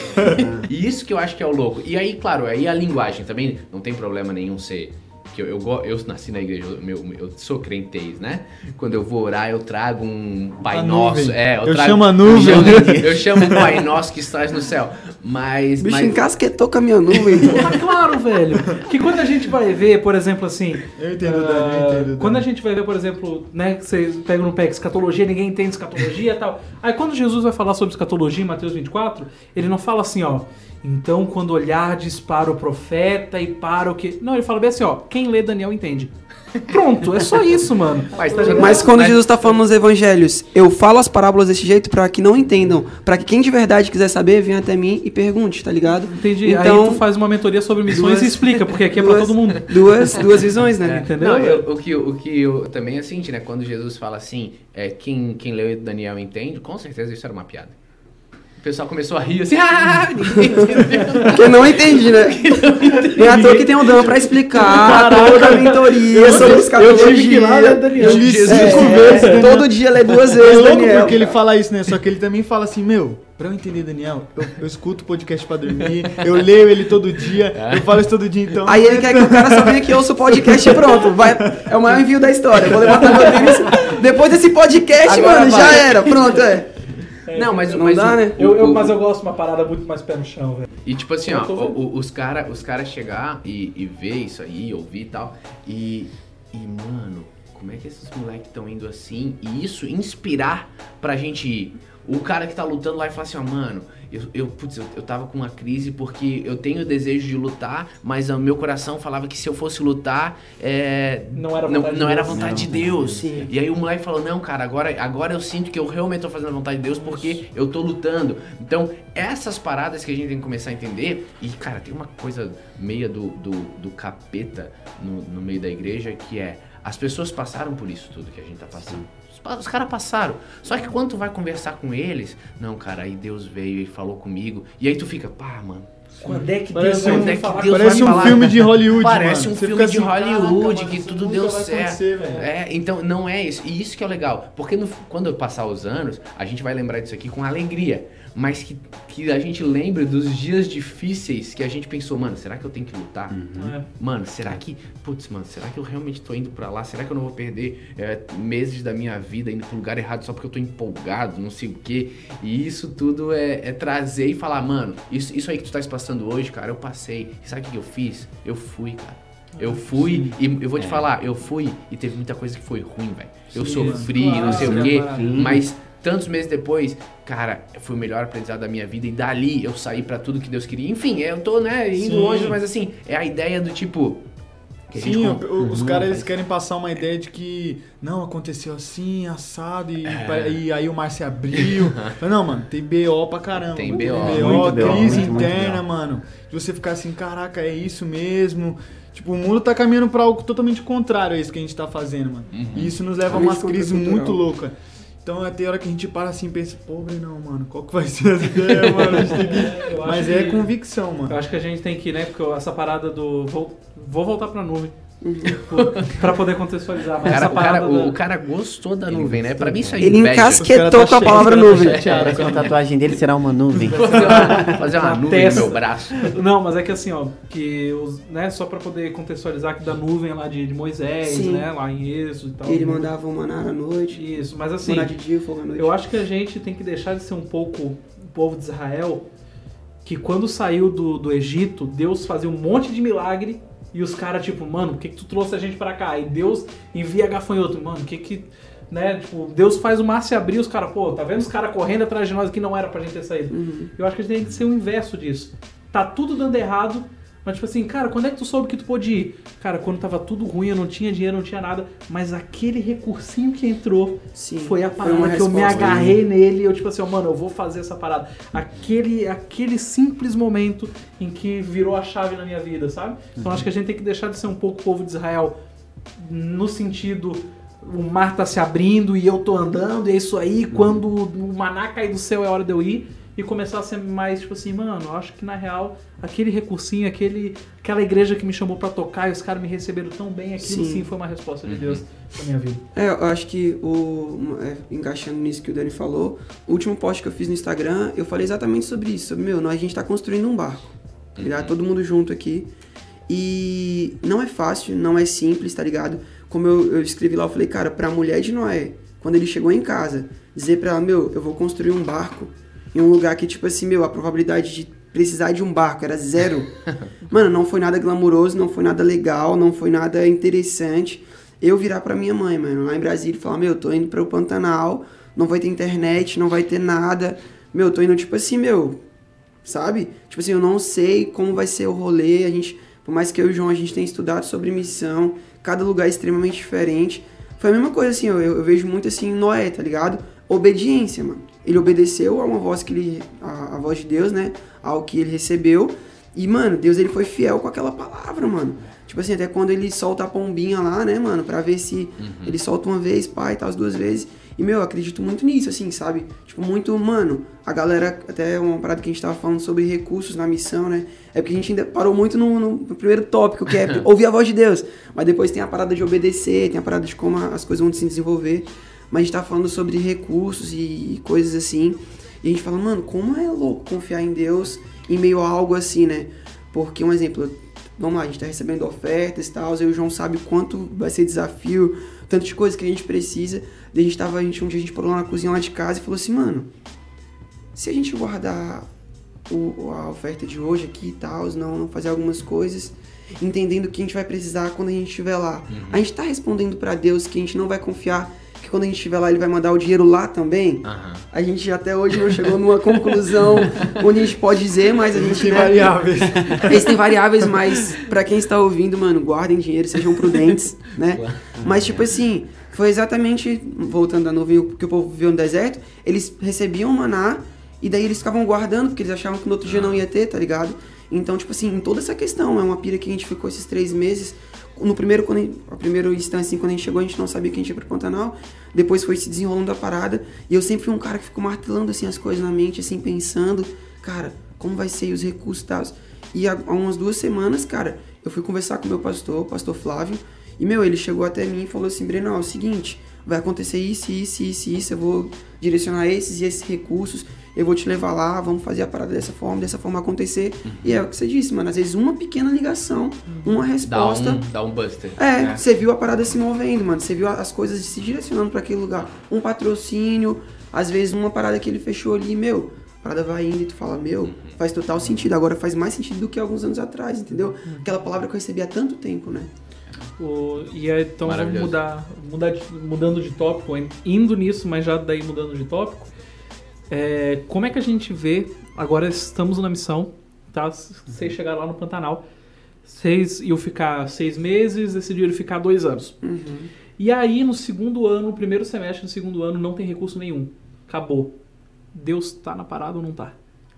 E isso que eu acho que é o louco. E aí, claro, aí a linguagem também não tem problema nenhum ser. Que eu, eu, go- eu nasci na igreja, eu, meu, eu sou crentez, né? Quando eu vou orar, eu trago um Pai A Nosso. nuvem. É, eu, Eu trago, chamo a nuvem. Eu chamo, eu chamo um Pai Nosso que estás no céu. Mas. O bicho mas encasquetou com a minha nuvem. Tá claro, velho. Que quando a gente vai ver, por exemplo, assim. Eu entendo, ah, Dani, eu entendo, Dani. Quando a gente vai ver, por exemplo, né, que vocês pegam no pé escatologia, ninguém entende escatologia e tal. Aí quando Jesus vai falar sobre escatologia em Mateus vinte e quatro, ele não fala assim, ó. Então, quando olhardes para o profeta e para o que. Não, ele fala bem assim, ó. Quem lê Daniel entende. Pronto, é só isso, mano. Mas, tá ligado? Mas quando Mas- Jesus tá falando nos evangelhos, eu falo as parábolas desse jeito pra que não entendam. Pra que quem de verdade quiser saber, venha até mim e pergunte, tá ligado? Entendi. Então, Aí tu faz uma mentoria sobre missões duas- e explica, porque aqui é pra duas- todo mundo. Duas, duas visões, né? Entendeu? Não, eu- o, que, o que eu também é assim, né? Quando Jesus fala assim, é, quem, quem leu Daniel entende, com certeza isso era uma piada. O pessoal começou a rir assim, ah, ninguém entendeu. Porque não entende, né? Não é à toa que tem um Dan pra explicar toda a mentoria sobre escatologia. Eu li Jesus cinco É, vezes, Daniel. todo dia lê duas É vezes, louco Daniel. porque ele fala isso, né? Só que ele também fala assim, meu, pra eu entender Daniel, eu, eu escuto o podcast pra dormir, eu leio ele todo dia, eu falo isso todo dia, então... Aí ele quer que o cara só venha aqui, ouça o podcast e pronto. Vai, é o maior envio da história. Vou levantar meu tênis. Depois desse podcast, Agora mano, vai. já era. Pronto, é. Não, mas, Não mas dá, o- né? Eu, eu- o- mas eu gosto de uma parada muito mais pé no chão, velho. E tipo assim, Eu ó, tô o- o- os caras os cara chegar e, e ver isso aí, ouvir e tal, e, e mano, como é que esses moleques estão indo assim? E isso inspirar pra gente ir. O cara que tá lutando lá e fala assim, ó, mano, eu, eu, putz, eu, eu tava com uma crise porque eu tenho o desejo de lutar, mas o meu coração falava que se eu fosse lutar, é, Não era não, vontade de não era Deus. vontade de Não era Deus. Sim. E aí o moleque falou, não, cara, agora, agora eu sinto que eu realmente tô fazendo a vontade de Deus porque eu tô lutando. Então, essas paradas que a gente tem que começar a entender, e cara, tem uma coisa meia do, do, do capeta no, no meio da igreja que é, as pessoas passaram por isso tudo que a gente tá passando. Os, pa- os caras passaram. Só que quando tu vai conversar com eles, não, cara, aí Deus veio e falou comigo. E aí tu fica, pá, mano. Quando é que Parece Deus um- vai é que falar Deus com Parece vai um falar, filme de Hollywood, Parece mano. um Você filme fica de assim, Hollywood, "Caraca, que mano, tudo isso deu nunca vai certo. acontecer, velho." É, então não é isso. E isso que é legal. Porque no- quando eu passar os anos, a gente vai lembrar disso aqui com alegria. Mas que, que a gente lembre dos dias difíceis que a gente pensou, mano, será que eu tenho que lutar? É. Mano, será que. Putz, mano, será que eu realmente tô indo pra lá? Será que eu não vou perder é, meses da minha vida indo pro lugar errado só porque eu tô empolgado, não sei o quê? E isso tudo é, é trazer e falar, mano, isso, isso aí que tu tá passando hoje, cara, eu passei. E sabe o que eu fiz? Eu fui, cara. Eu fui, e eu vou te É. falar, eu fui e teve muita coisa que foi ruim, velho. Eu Sim, sofri, claro, não sei o né, quê, parado. mas tantos meses depois, cara, foi o melhor aprendizado da minha vida. E dali eu saí pra tudo que Deus queria. Enfim, eu tô, né, indo Sim. longe, mas assim, é a ideia do tipo... que a gente Sim, con- o- os Uhum, caras eles faz- querem passar uma ideia de que não, aconteceu assim, assado, e, É. pa- e aí o mar se abriu. Mas não, mano, tem B O pra caramba. Tem mano. B O, B O, muito B O, crise muito, muito interna, B O. mano. De você ficar assim, caraca, é isso mesmo. Tipo, o mundo tá caminhando pra algo totalmente contrário a isso que a gente tá fazendo, mano. Uhum. E isso nos leva a Totalmente umas crises contracultural. muito loucas. Então tem hora que a gente para assim e pensa, pô, não, mano, qual que vai ser as ideias, mano? A gente tem que- Eu Mas acho é que- convicção, mano. Eu acho que a gente tem que, né, porque essa parada do... Vou, vou voltar pra nuvem. Uhum. Pra poder contextualizar. O Mas cara, essa o, cara, parada o, da- o cara gostou da Ele nuvem, né? gostou, Pra mim isso é Ele inveja. encasquetou Os caras com a tá palavra cheio, nuvem. tá chateado. A próxima tatuagem dele será uma nuvem. Fazer uma, fazer uma Na nuvem testa. no meu braço. Não, mas é que assim, ó, que os, né, só pra poder contextualizar que da nuvem lá de, de Moisés, Sim. né, lá em Êxodo e tal. Ele mandava um maná à noite, Isso, mas assim, maná de dia, fogo à noite. eu acho que a gente tem que deixar de ser um pouco o povo de Israel, que quando saiu do, do Egito, Deus fazia um monte de milagre e os caras, tipo, mano, por que, que tu trouxe a gente pra cá? E Deus envia gafanhoto, mano, o que que... Né, tipo, Deus faz o mar se abrir, os caras, pô, tá vendo os caras correndo atrás de nós que não era pra gente ter saído. Uhum. Eu acho que a gente tem que ser o inverso disso. Tá tudo dando errado, mas tipo assim, cara, quando é que tu soube que tu pôde ir? Cara, quando tava tudo ruim, eu não tinha dinheiro, não tinha nada, mas aquele recursinho que entrou Sim, foi a parada uma que eu me resposta. agarrei nele e eu tipo assim, ó, mano, eu vou fazer essa parada. Aquele, aquele simples momento em que virou a chave na minha vida, sabe? Então acho que a gente tem que deixar de ser um pouco povo de Israel no sentido... O mar tá se abrindo e eu tô andando, e é isso aí. Quando o maná cair do céu é hora de eu ir. E começar a ser mais tipo assim, mano, eu acho que na real, aquele recursinho, aquele, aquela igreja que me chamou pra tocar e os caras me receberam tão bem, aquilo sim, Sim. foi uma resposta de Deus pra minha vida. É, eu acho que o, é, encaixando nisso que o Dani falou, o último post que eu fiz no Instagram, eu falei exatamente sobre isso. Sobre, meu, nós, a gente tá construindo um barco, tá ligado? Todo mundo junto aqui. E não é fácil, não é simples, tá ligado? Como eu, eu escrevi lá, eu falei, cara, pra mulher de Noé, quando ele chegou em casa, dizer pra ela, meu, eu vou construir um barco em um lugar que, tipo assim, meu, a probabilidade de precisar de um barco era zero. Mano, não foi nada glamuroso, não foi nada legal, não foi nada interessante. Eu virar pra minha mãe, mano, lá em Brasília, e falar, meu, tô indo pro Pantanal, não vai ter internet, não vai ter nada. Meu, tô indo, tipo assim, meu, sabe? Tipo assim, eu não sei como vai ser o rolê, a gente... Por mais que eu e o João, a gente tenha estudado sobre missão, cada lugar é extremamente diferente. Foi a mesma coisa, assim, eu, eu vejo muito, assim, em Noé, tá ligado? Obediência, mano. Ele obedeceu a uma voz que ele... A, a voz de Deus, né? Ao que ele recebeu. E, mano, Deus, ele foi fiel com aquela palavra, mano. Tipo assim, até quando ele solta a pombinha lá, né, mano? Pra ver se Uhum. ele solta uma vez, pai, tal, as duas vezes. E, meu, eu acredito muito nisso, assim, sabe? Tipo, muito, mano, a galera, até uma parada que a gente tava falando sobre recursos na missão, né? É porque a gente ainda parou muito no, no- no primeiro tópico, que é ouvir a voz de Deus. Mas depois tem a parada de obedecer, tem a parada de como as coisas vão se desenvolver. Mas a gente tá falando sobre recursos e, e coisas assim. E a gente fala, mano, como é louco confiar em Deus em meio a algo assim, né? Porque, um exemplo, vamos lá, a gente tá recebendo ofertas e tal, e o João sabe quanto vai ser desafio, tanto de coisa que a gente precisa. Daí a gente tava, a gente, um dia a gente parou lá na cozinha lá de casa e falou assim, mano, se a gente guardar o, a oferta de hoje aqui e tal, não, não fazer algumas coisas, entendendo que a gente vai precisar quando a gente estiver lá. Uhum. A gente tá respondendo pra Deus que a gente não vai confiar que quando a gente estiver lá ele vai mandar o dinheiro lá também? Aham. A gente até hoje não chegou numa conclusão onde a gente pode dizer, mas a gente... Tem né, variáveis. Existem variáveis, mas pra quem está ouvindo, mano, guardem dinheiro, sejam prudentes, né? Mas, tipo assim, foi exatamente, voltando da nuvem, o que o povo viu no deserto, eles recebiam maná e daí eles ficavam guardando, porque eles achavam que no outro dia não ia ter, tá ligado? Então, tipo assim, em toda essa questão, é uma pira que a gente ficou esses três meses. No primeiro, quando a, gente, a primeira instância, assim, quando a gente chegou, a gente não sabia que a gente ia pro Pantanal. Depois foi se desenrolando a parada. E eu sempre fui um cara que ficou martelando, assim, as coisas na mente, assim, pensando, cara, como vai ser os recursos e tal. E há, há umas duas semanas, cara, eu fui conversar com o meu pastor, o pastor Flávio. E, meu, ele chegou até mim e falou assim, Breno, é o seguinte, vai acontecer isso, isso, isso, isso. Eu vou direcionar esses e esses recursos. Eu vou te levar lá, vamos fazer a parada dessa forma, dessa forma acontecer. Uhum. E é o que você disse, mano. Às vezes uma pequena ligação, uma resposta... Dá um, dá um buster. É, né? Você viu a parada se movendo, mano. Você viu as coisas se direcionando pra aquele lugar. Um patrocínio, às vezes uma parada que ele fechou ali, meu... A parada vai indo e tu fala, meu, faz total sentido. Agora faz mais sentido do que alguns anos atrás, entendeu? Aquela palavra que eu recebi há tanto tempo, né? O, e aí, então vamos Maravilhoso. mudar, mudar de- mudando de tópico, indo nisso, mas já daí mudando de tópico. É, como é que a gente vê, agora estamos na missão, tá? Vocês chegaram lá no Pantanal, vocês iam ficar seis meses, decidiram ficar dois anos. Uhum. E aí no segundo ano, no primeiro semestre do segundo ano, não tem recurso nenhum. Acabou. Deus tá na parada ou não tá?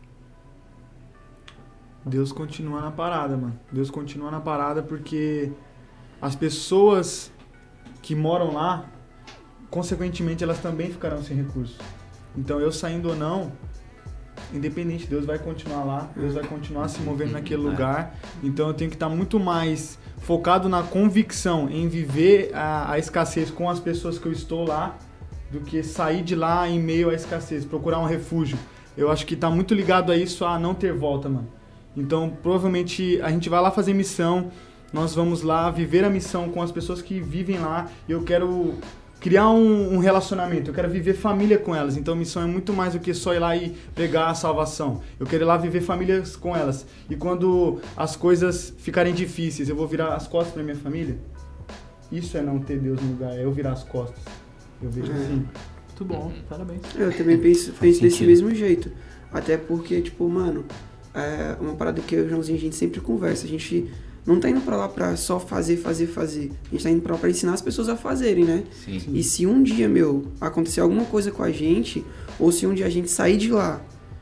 Deus continua na parada, mano. Deus continua na parada porque as pessoas que moram lá, consequentemente, elas também ficarão sem recursos. Então, eu saindo ou não, independente, Deus vai continuar lá, Deus vai continuar se movendo naquele lugar. Então, eu tenho que estar muito mais focado na convicção em viver a, a escassez com as pessoas que eu estou lá, do que sair de lá em meio à escassez, procurar um refúgio. Eu acho que está muito ligado a isso, a não ter volta, mano. Então, provavelmente, a gente vai lá fazer missão, nós vamos lá viver a missão com as pessoas que vivem lá, e eu quero criar um, um relacionamento, eu quero viver família com elas. Então, missão é muito mais do que só ir lá e pregar a salvação. Eu quero ir lá viver famílias com elas. E quando as coisas ficarem difíceis, eu vou virar as costas para minha família? Isso é não ter Deus no lugar, é eu virar as costas. Eu vejo É. assim. Muito bom, parabéns. Eu também penso, penso desse sentido. mesmo jeito. Até porque, tipo, mano, é uma parada que eu e o Joãozinho a gente sempre conversa. A gente não tá indo pra lá pra só fazer, fazer, fazer. A gente tá indo pra lá pra ensinar as pessoas a fazerem, né? Sim. E se um dia, meu, acontecer alguma coisa com a gente, ou se um dia a gente sair de lá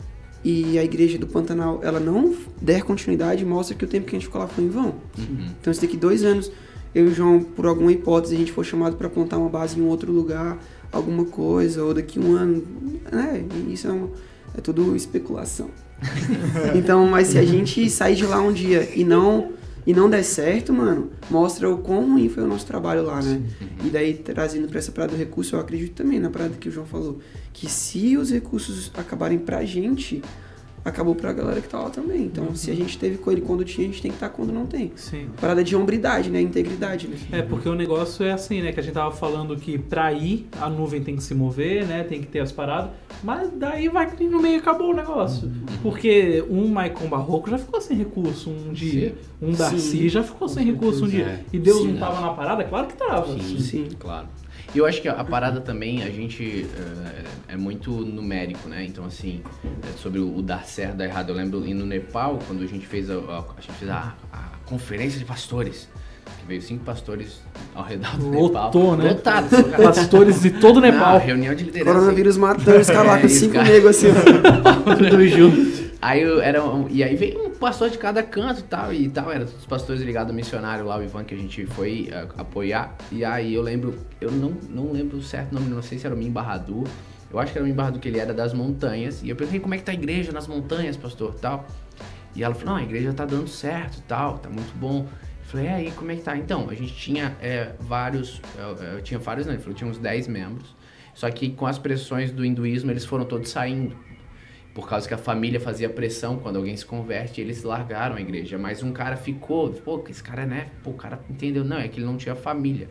e a igreja do Pantanal, ela não der continuidade, mostra que o tempo que a gente ficou lá foi em vão. Uhum. Então, se daqui dois anos, eu e o João, por alguma hipótese, a gente for chamado pra plantar uma base em um outro lugar, alguma coisa, ou daqui um ano, né? Isso é, um, é tudo especulação. Então, mas se a gente sair de lá um dia e não, e não der certo, mano, mostra o quão ruim foi o nosso trabalho lá, né? E daí, trazendo pra essa parada do recurso, eu acredito também na parada que o João falou, que se os recursos acabarem pra gente, acabou pra galera que tá lá também. Então, se a gente teve com ele quando tinha, a gente tem que estar quando não tem. Sim. Parada de hombridade, né? Integridade, né? É, porque o negócio é assim, né? Que a gente tava falando que pra ir, a nuvem tem que se mover, né? Tem que ter as paradas. Mas daí vai que no meio acabou o negócio. Porque um Maicon Barroco já ficou sem recurso um dia. Um Darcy Sim. já ficou Com sem recurso um dia. certeza. E Deus Sim, não tava na parada? Claro que tava. Sim, Sim. claro. E eu acho que a, a parada também, a gente eh, é muito numérico, né? Então, assim, é sobre o, o dar certo, dar errado. Eu lembro ir no Nepal, quando a gente fez a, a, a, gente fez a, a conferência de pastores, que veio cinco pastores ao redor do Nepal. Lotou, né? Lotado. Pastores de todo o Nepal. Não, reunião de liderança. Coronavírus matando os caras lá com É, isso, cinco cara. negros assim, ó. Tudo junto. Aí eu era um- e aí veio um pastor de cada canto e tal, e tal, era todos os pastores ligados ao missionário lá, o Ivan, que a gente foi ah, apoiar. E aí eu lembro, eu não, não lembro o certo nome, não sei se era o Mim Barradu. Eu acho que era o Mim Barradu, que ele era das montanhas. E eu perguntei como é que tá a igreja nas montanhas, pastor, tal. E ela falou, não, a igreja tá dando certo e tal, tá muito bom. Eu falei, é aí, como é que tá? Então, a gente tinha é, vários, eu, eu tinha vários, não, ele falou, tinha uns dez membros. Só que com as pressões do hinduísmo, eles foram todos saindo. Por causa que a família fazia pressão quando alguém se converte, eles largaram a igreja. Mas um cara ficou, pô, esse cara, né? Pô, o cara entendeu. Não, é que ele não tinha família.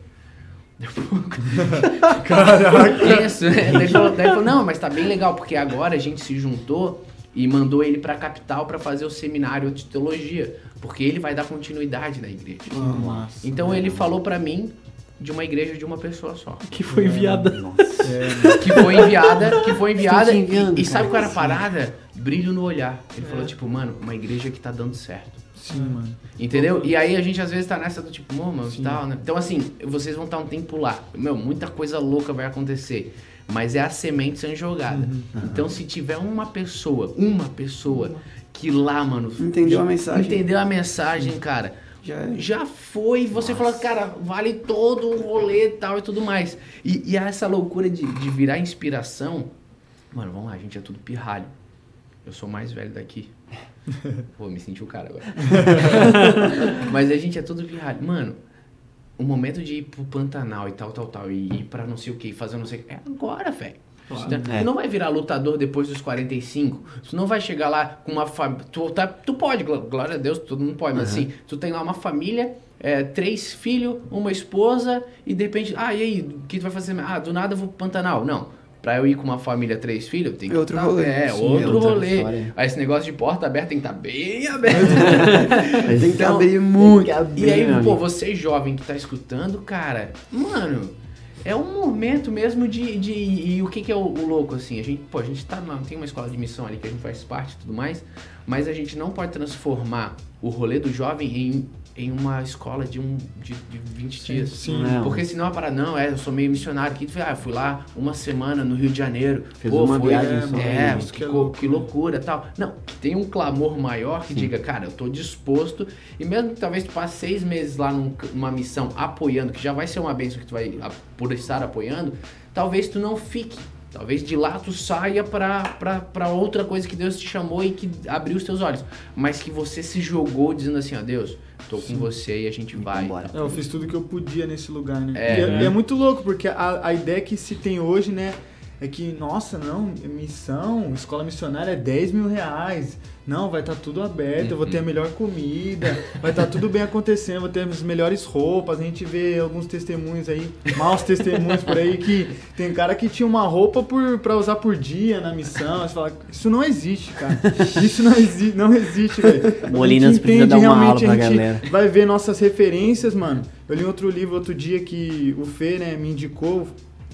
Caraca! Isso, né? Daí ele falou, daí ele falou, não, mas tá bem legal, porque agora a gente se juntou e mandou ele pra capital pra fazer o seminário de teologia. Porque ele vai dar continuidade na igreja. Nossa. Então ele falou pra mim de uma igreja de uma pessoa só. Que foi enviada. Que foi enviada, que foi enviada. Estou te enviando, E, e sabe qual cara. era a parada? Brilho no olhar. Ele falou, tipo, mano, uma igreja que tá dando certo. Sim, mano. Entendeu? E aí a gente às vezes tá nessa do tipo, mano, mano, Sim. tal, né? Então assim, vocês vão estar um tempo lá. Meu, muita coisa louca vai acontecer. Mas é a semente sendo jogada. Então se tiver uma pessoa, uma pessoa que lá, mano... Entendeu já- a mensagem. Entendeu a mensagem, cara. Já é. Já foi, você fala, cara, vale todo o rolê e tal e tudo mais. E, e essa loucura de, de virar inspiração, mano, vamos lá, a gente é tudo pirralho. Eu sou o mais velho daqui. Pô, me senti o cara agora. Mas a gente é tudo pirralho. Mano, o momento de ir pro Pantanal e tal, tal, tal, e ir pra não sei o que, fazer não sei o que, é agora, velho. Tu É. não vai virar lutador depois dos quarenta e cinco. Tu não vai chegar lá com uma família. Tu, tá, tu pode, gló- glória a Deus, todo mundo pode, mas assim, tu tem lá uma família, é, três filhos, uma esposa, e de repente, ah, e aí, o que tu vai fazer? Ah, do nada eu vou pro Pantanal. Não. Pra eu ir com uma família, três filhos, tem que Outro tá, rolê. É, Sim, outro outra rolê. história. Aí esse negócio de porta aberta tem que estar bem aberto. Tem que Então, abrir muito. Tem que abrir, E aí, meu pô, amigo. você jovem que tá escutando, cara, mano, é um momento mesmo de... de e o que que é o, o louco, assim? A gente, pô, a gente tá, não, tem uma escola de missão ali que a gente faz parte e tudo mais, mas a gente não pode transformar o rolê do jovem em, em uma escola de, um, de, de vinte dias. Sim. Não. Porque senão a parada, não, é, eu sou meio missionário aqui. Ah, eu fui lá uma semana no Rio de Janeiro. Fez pô, uma foi, viagem é, só, é, isso que, que é co- louco, que né? loucura e tal. Não, que tem um clamor maior que diga, cara, eu tô disposto. E mesmo que talvez tu passe seis meses lá num- numa missão apoiando, que já vai ser uma bênção que tu vai, a- por estar apoiando, talvez tu não fique. Talvez de lá tu saia pra, pra, pra outra coisa que Deus te chamou e que abriu os teus olhos. Mas que você se jogou dizendo assim, ó, Deus, tô com você e a gente vai. Vambora. É, eu fiz tudo que eu podia nesse lugar, né? É. e, é, e é muito louco, porque a, a ideia que se tem hoje, né, é que, nossa, não, missão, escola missionária é dez mil reais. Não, vai estar tudo aberto, eu vou ter a melhor comida, vai estar tudo bem acontecendo, vou ter as melhores roupas. A gente vê alguns testemunhos aí, maus testemunhos por aí, que tem cara que tinha uma roupa por, pra usar por dia na missão. Você fala, isso não existe, cara. Isso não, exi não existe, velho. Molinas A gente precisa entende dar uma realmente, aula pra a gente galera. vai ver nossas referências, mano. Eu li outro livro outro dia que o Fê, né, me indicou,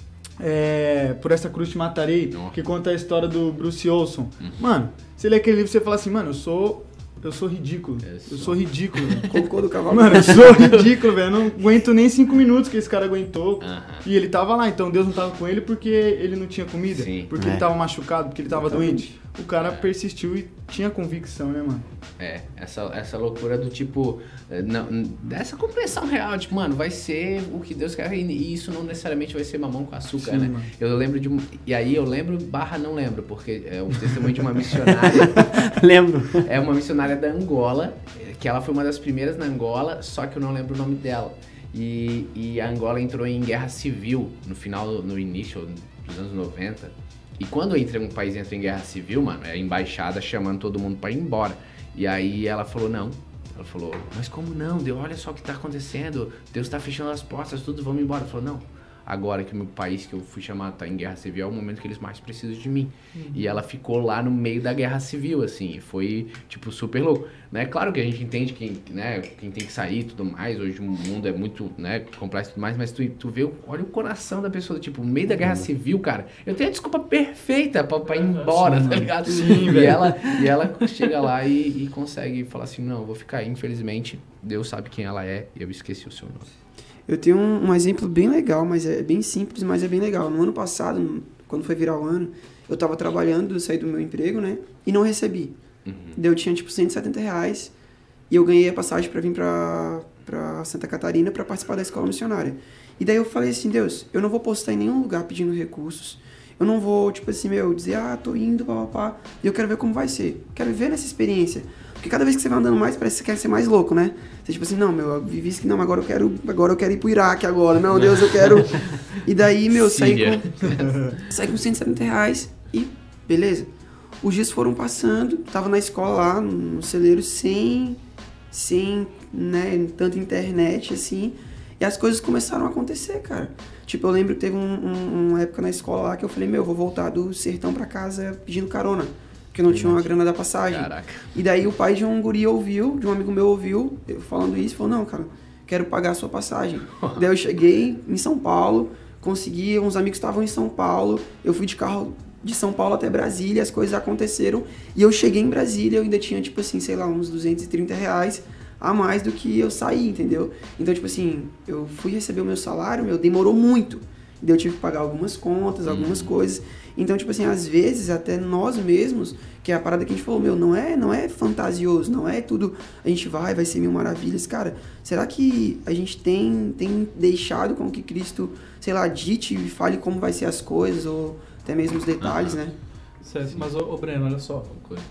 é, Por Essa Cruz Te Matarei, Nossa. que conta a história do Bruce Olson. Uhum. Mano, você lê aquele livro e você fala assim, mano, eu sou... Eu sou ridículo. Eu Eu sou. sou ridículo. velho. Cocô do cavalo. Mano, eu sou ridículo, velho. Eu não aguento nem cinco minutos que esse cara aguentou. Aham. E ele tava lá, então Deus não tava com ele porque ele não tinha comida, Sim. porque É. ele tava machucado, porque ele tava Exatamente. doente. O cara persistiu e tinha convicção, né, mano? É, essa, essa loucura do tipo, eh, não, dessa compreensão real, tipo, mano, vai ser o que Deus quer e isso não necessariamente vai ser mamão com açúcar, Sim, né? mano. Eu lembro de um, e aí eu lembro, barra não lembro, porque é um testemunho de uma missionária, Lembro. é uma missionária da Angola, eh, que ela foi uma das primeiras na Angola, só que eu não lembro o nome dela. E, e a Angola entrou em guerra civil no final, no início dos anos noventa. E quando entra um país entra em guerra civil, mano, é a embaixada chamando todo mundo pra ir embora. E aí ela falou, não. Ela falou, mas como não? Deus, olha só o que tá acontecendo. Deus tá fechando as portas, tudo, vamos embora. Ela falou, não. Agora que o meu país que eu fui chamado tá em guerra civil é o momento que eles mais precisam de mim. E ela ficou lá no meio da guerra civil, assim. Foi, tipo, super louco. Né? Claro que a gente entende quem, né, quem tem que sair e tudo mais. Hoje o mundo é muito, né, complexo e tudo mais. Mas tu, tu vê, olha o coração da pessoa. Tipo, no meio da guerra civil, cara. Eu tenho a desculpa perfeita pra, pra ir embora, Sim, tá mano. ligado? Sim, e, velho. ela, e ela chega lá e, e consegue falar assim, não, eu vou ficar aí, infelizmente. Deus sabe quem ela é e eu esqueci o seu nome. Eu tenho um, um exemplo bem legal, mas é bem simples, mas é bem legal. No ano passado, no- quando foi virar o ano, eu tava trabalhando, eu saí do meu emprego, né? E não recebi. Uhum. Daí eu tinha, tipo, cento e setenta reais e eu ganhei a passagem pra vir pra, pra Santa Catarina pra participar da escola missionária. E daí eu falei assim, Deus, eu não vou postar em nenhum lugar pedindo recursos. Eu não vou, tipo assim, meu, dizer, ah, tô indo, papapá. E eu quero ver como vai ser. Quero ver nessa experiência. Porque cada vez que você vai andando mais, parece que você quer ser mais louco, né? Você tipo assim, não, meu, eu vivi isso que não, agora eu quero, agora eu quero ir pro Iraque agora. Não, Deus, eu quero... E daí, meu, saí Síria. com, saí com cento e setenta reais e beleza. Os dias foram passando, tava na escola lá, no celeiro, sem, sem, né, tanta internet, assim, e as coisas começaram a acontecer, cara. Tipo, eu lembro que teve um, um- uma época na escola lá que eu falei, meu, eu vou voltar do sertão pra casa pedindo carona, porque eu não tinha uma grana da passagem. Caraca. E daí o pai de um guri ouviu, de um amigo meu ouviu, eu falando isso, falou, não, cara, quero pagar a sua passagem. Daí eu cheguei em São Paulo, consegui, uns amigos estavam em São Paulo, eu fui de carro de São Paulo até Brasília, as coisas aconteceram, e eu cheguei em Brasília, eu ainda tinha, tipo assim, sei lá, uns duzentos e trinta reais a mais do que eu saí, entendeu? Então, tipo assim, eu fui receber o meu salário, meu, demorou muito. Daí eu tive que pagar algumas contas, algumas coisas. Então, tipo assim, às vezes, até nós mesmos, que é a parada que a gente falou, meu, não é, não é fantasioso, não é tudo, a gente vai, vai ser mil maravilhas. Cara, será que a gente tem, tem deixado com que Cristo, sei lá, dite e fale como vai ser as coisas, ou até mesmo os detalhes, né? Certo, mas ô, ô Breno, olha só.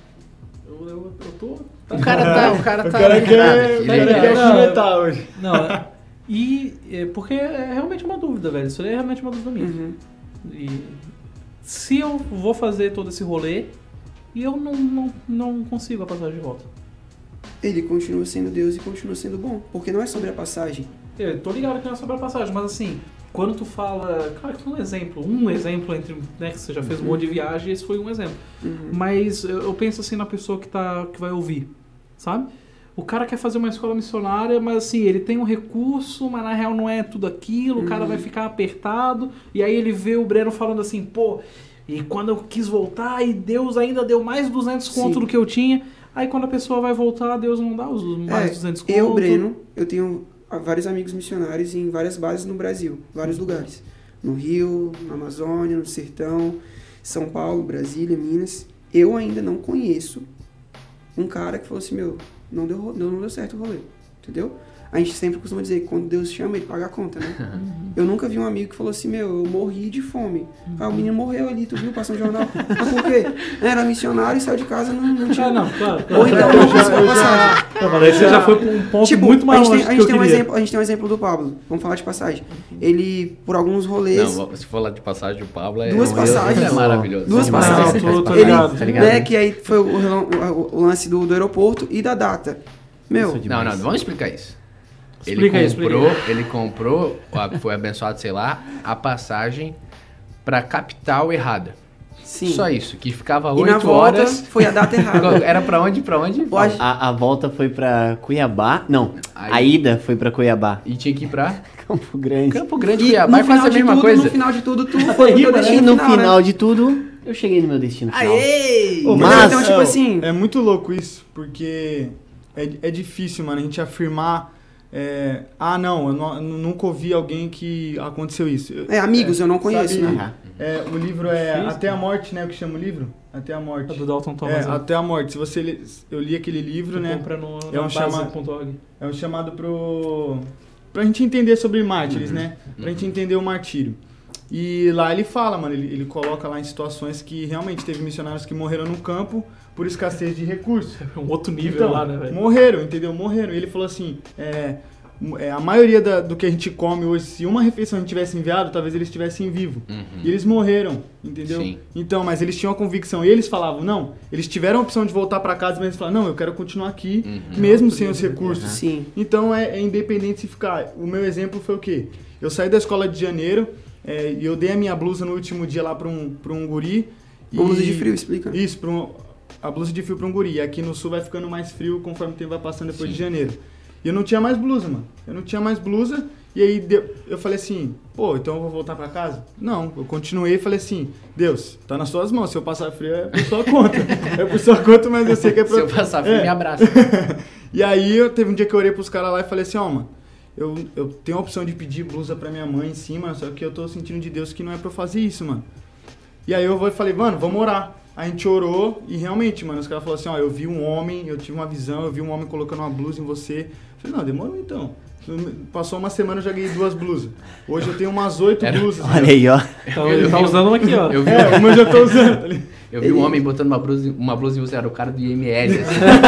Eu, eu, eu tô. O cara tá, o cara O tá. cara quer, nada, o ele- cara é- quer não, alfinetar hoje. Não, é- e é, porque é realmente uma dúvida, velho. Isso aí é realmente uma dúvida minha. Uhum. E se eu vou fazer todo esse rolê e eu não, não, não consigo a passagem de volta. Ele continua sendo Deus e continua sendo bom, porque não é sobre a passagem. Eu tô ligado que não é sobre a passagem, mas assim, quando tu fala... Claro que foi um exemplo, um exemplo entre... Né, que você já fez um monte de viagem, esse foi um exemplo. Uhum. Mas eu, eu penso assim na pessoa que, tá, que vai ouvir, sabe? O cara quer fazer uma escola missionária, mas assim, ele tem um recurso, mas na real não é tudo aquilo, Uhum. o cara vai ficar apertado, e aí ele vê o Breno falando assim, pô, e quando eu quis voltar, e Deus ainda deu mais duzentos conto Sim. do que eu tinha, aí quando a pessoa vai voltar, Deus não dá os mais É, duzentos conto. eu, Breno, eu tenho vários amigos missionários em várias bases no Brasil, vários lugares. No Rio, na Amazônia, no Sertão, São Paulo, Brasília, Minas. Eu ainda não conheço um cara que falou assim, meu, não deu, ro- não deu certo o rolê, entendeu? A gente sempre costuma dizer que quando Deus chama, ele paga a conta, né? Eu nunca vi um amigo que falou assim, meu, eu morri de fome. Ah, o menino morreu ali, tu viu, passou no jornal. Mas por quê? Era missionário e saiu de casa, não, não tinha... Ah, não, claro. claro. Ou então, eu não já, tinha eu passagem. já, não, mas aí você já foi pra um ponto Tipo, muito mais a gente, longe tem, a, do gente que tem eu um queria. exemplo, a gente tem um exemplo do Pablo. Vamos falar de passagem. Ele, por alguns rolês... Não, se for lá de passagem, o Pablo é... Duas é passagens. maravilhoso. Duas Sim, passagens. Não, tô- tô ele, ligado, tá ligado. né, que aí foi o, o- o lance do, do aeroporto e da data. Meu, Isso de- Não, não, vamos explicar isso. Explica ele isso, comprou, explica ele comprou, a- foi abençoado, sei lá, a passagem pra capital errada. sim. Só isso, que ficava E na oito volta horas. foi a data errada. Era pra onde? Pra onde? Eu acho- A, a volta foi pra Cuiabá. Não, Aí- a ida foi pra Cuiabá. E tinha que ir pra Campo Grande. Campo Grande, E Cuiabá, no é quase final a de mesma tudo, coisa. no final de tudo, tu foi pro teu E destino no final, final né? de tudo, eu cheguei no meu destino final. Aê! Ô, Mas- então, tipo é, assim- É muito louco isso, porque é, é difícil, mano, a gente afirmar. é, ah, não, eu, não, eu nunca ouvi alguém que aconteceu isso. Eu- É, amigos, eu não conheço, sabe, né? Aham. é, o livro é Difícil, Até a né? Morte, né? O que chama o livro? Até a É Morte. do Dalton Thomas. É, né? Até a Morte. Se você lê- eu li aquele livro, Tu né? compra no, é na um chama- base ponto org. É um chamado pro. Pra gente entender sobre mártires, Uhum. né? Pra gente entender o martírio. E lá ele fala, mano, ele, ele coloca lá em situações que realmente teve missionários que morreram no campo por escassez de recursos. É um outro nível Então, lá, né, velho? morreram, entendeu? Morreram. E ele falou assim, é, m- é, a maioria da- do que a gente come hoje, se uma refeição a gente tivesse enviado, talvez eles estivessem vivos. Uhum. E eles morreram, entendeu? Sim. Então, mas eles tinham a convicção. E eles falavam, não, eles tiveram a opção de voltar pra casa, mas eles falaram, não, eu quero continuar aqui, Uhum. mesmo sem os recursos. Sim. Então é, é independente se ficar. O meu exemplo foi o quê? Eu saí da escola de janeiro é, e eu dei a minha blusa no último dia lá pra um, pra um guri. e- Blusa de frio, explica. Isso, pra um, a blusa de frio pra um guri. E aqui no sul vai ficando mais frio conforme o tempo vai passando depois Sim. de janeiro. E eu não tinha mais blusa, mano. Eu não tinha mais blusa. E aí deu- eu falei assim, pô, então eu vou voltar pra casa? Não, eu continuei e falei assim, Deus, tá nas suas mãos. Se eu passar frio é por sua conta. É por sua conta, mas eu sei que é Se pra... eu passar frio, É. me abraça. E aí eu teve um dia que eu orei pros caras lá e falei assim, ó, mano, eu, eu tenho a opção de pedir blusa pra minha mãe em cima, só que eu tô sentindo de Deus que não é pra eu fazer isso, mano. E aí eu vou- falei, mano, vamos orar. A gente orou e realmente, mano, os caras falaram assim, ó, eu vi um homem, eu tive uma visão, eu vi um homem colocando uma blusa em você. Eu falei, não, demorou então. Passou uma semana, eu já ganhei duas blusas. Hoje eu tenho umas oito Era- blusas. Olha aí, ó. Então ele tá usando uma aqui, ó. Eu vi, É, uma eu já tô usando. tá ligado? eu vi um homem botando uma blusa, uma blusa em você, era o cara do I M L.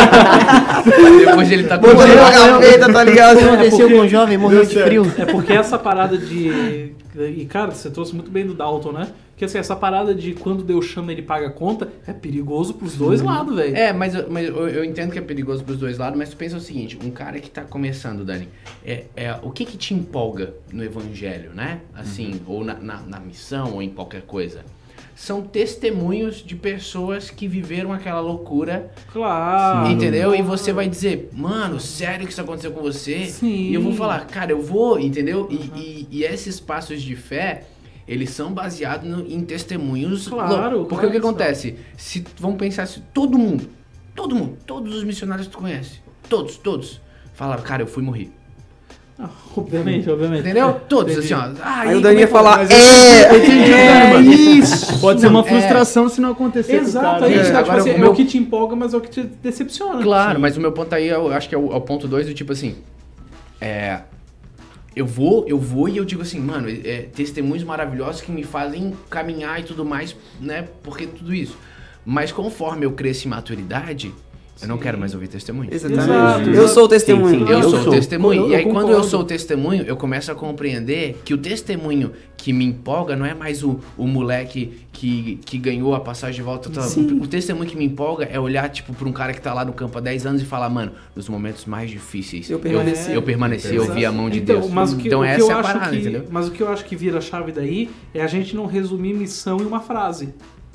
Assim. Depois ele tá com Morreu na gaveta, tá ligado? O que aconteceu porque- com o jovem? Morreu Deu de certo. frio. É porque essa parada de... E, cara, você trouxe muito bem do Dalton, né? Porque, assim, essa parada de quando Deus chama ele paga a conta é perigoso pros dois lados, velho. É, mas, eu- mas eu, eu entendo que é perigoso pros dois lados, mas tu pensa o seguinte, um cara que tá começando, Dani, é, é, o que que te empolga no evangelho, né? Assim, ou na, na, na missão, ou em qualquer coisa. São testemunhos de pessoas que viveram aquela loucura, Claro. entendeu? E você vai dizer, mano, sério que isso aconteceu com você? Sim. E eu vou falar, cara, eu vou, entendeu? E, e, e esses passos de fé, eles são baseados no- em testemunhos. Claro, loucos. Porque claro o que que acontece? Se vamos pensar se todo mundo, todo mundo, todos os missionários que tu conhece, todos, todos, falaram, cara, eu fui morrer. Ah, obviamente, obviamente. Entendeu? Todos, Entendi. assim, ó. Ah, Aí o como Dani é ia que- falar, Mas é, eu entendi, É mano. isso! Pode ser Não, uma é- frustração se não acontecer com o Exato, cara. aí É, tá, tipo agora assim, o é meu- o que te empolga, mas é o que te decepciona. Claro, Sim. mas o meu ponto aí, eu acho que é o, é o ponto dois do tipo assim, é... Eu vou, eu vou e eu digo assim, mano, é, testemunhos maravilhosos que me fazem caminhar e tudo mais, né? Porque tudo isso. Mas conforme eu cresço em maturidade, Eu não quero mais ouvir testemunho. Exatamente. Exato. Eu sou o testemunho. Sim, sim. Eu, Eu sou o sou. testemunho. Eu- e aí, eu quando eu concordo. sou o testemunho, eu começo a compreender que o testemunho que me empolga não é mais o, o moleque que, que ganhou a passagem de volta. Tá? O, o testemunho que me empolga é olhar, tipo, pra um cara que tá lá no campo há dez anos e falar, mano, nos momentos mais difíceis, Eu permaneci. eu, eu permaneci, eu vi a mão de então, Deus. Mas o que, então o que essa eu é a acho parada, que, entendeu? Mas o que eu acho que vira a chave daí é a gente não resumir missão em uma frase.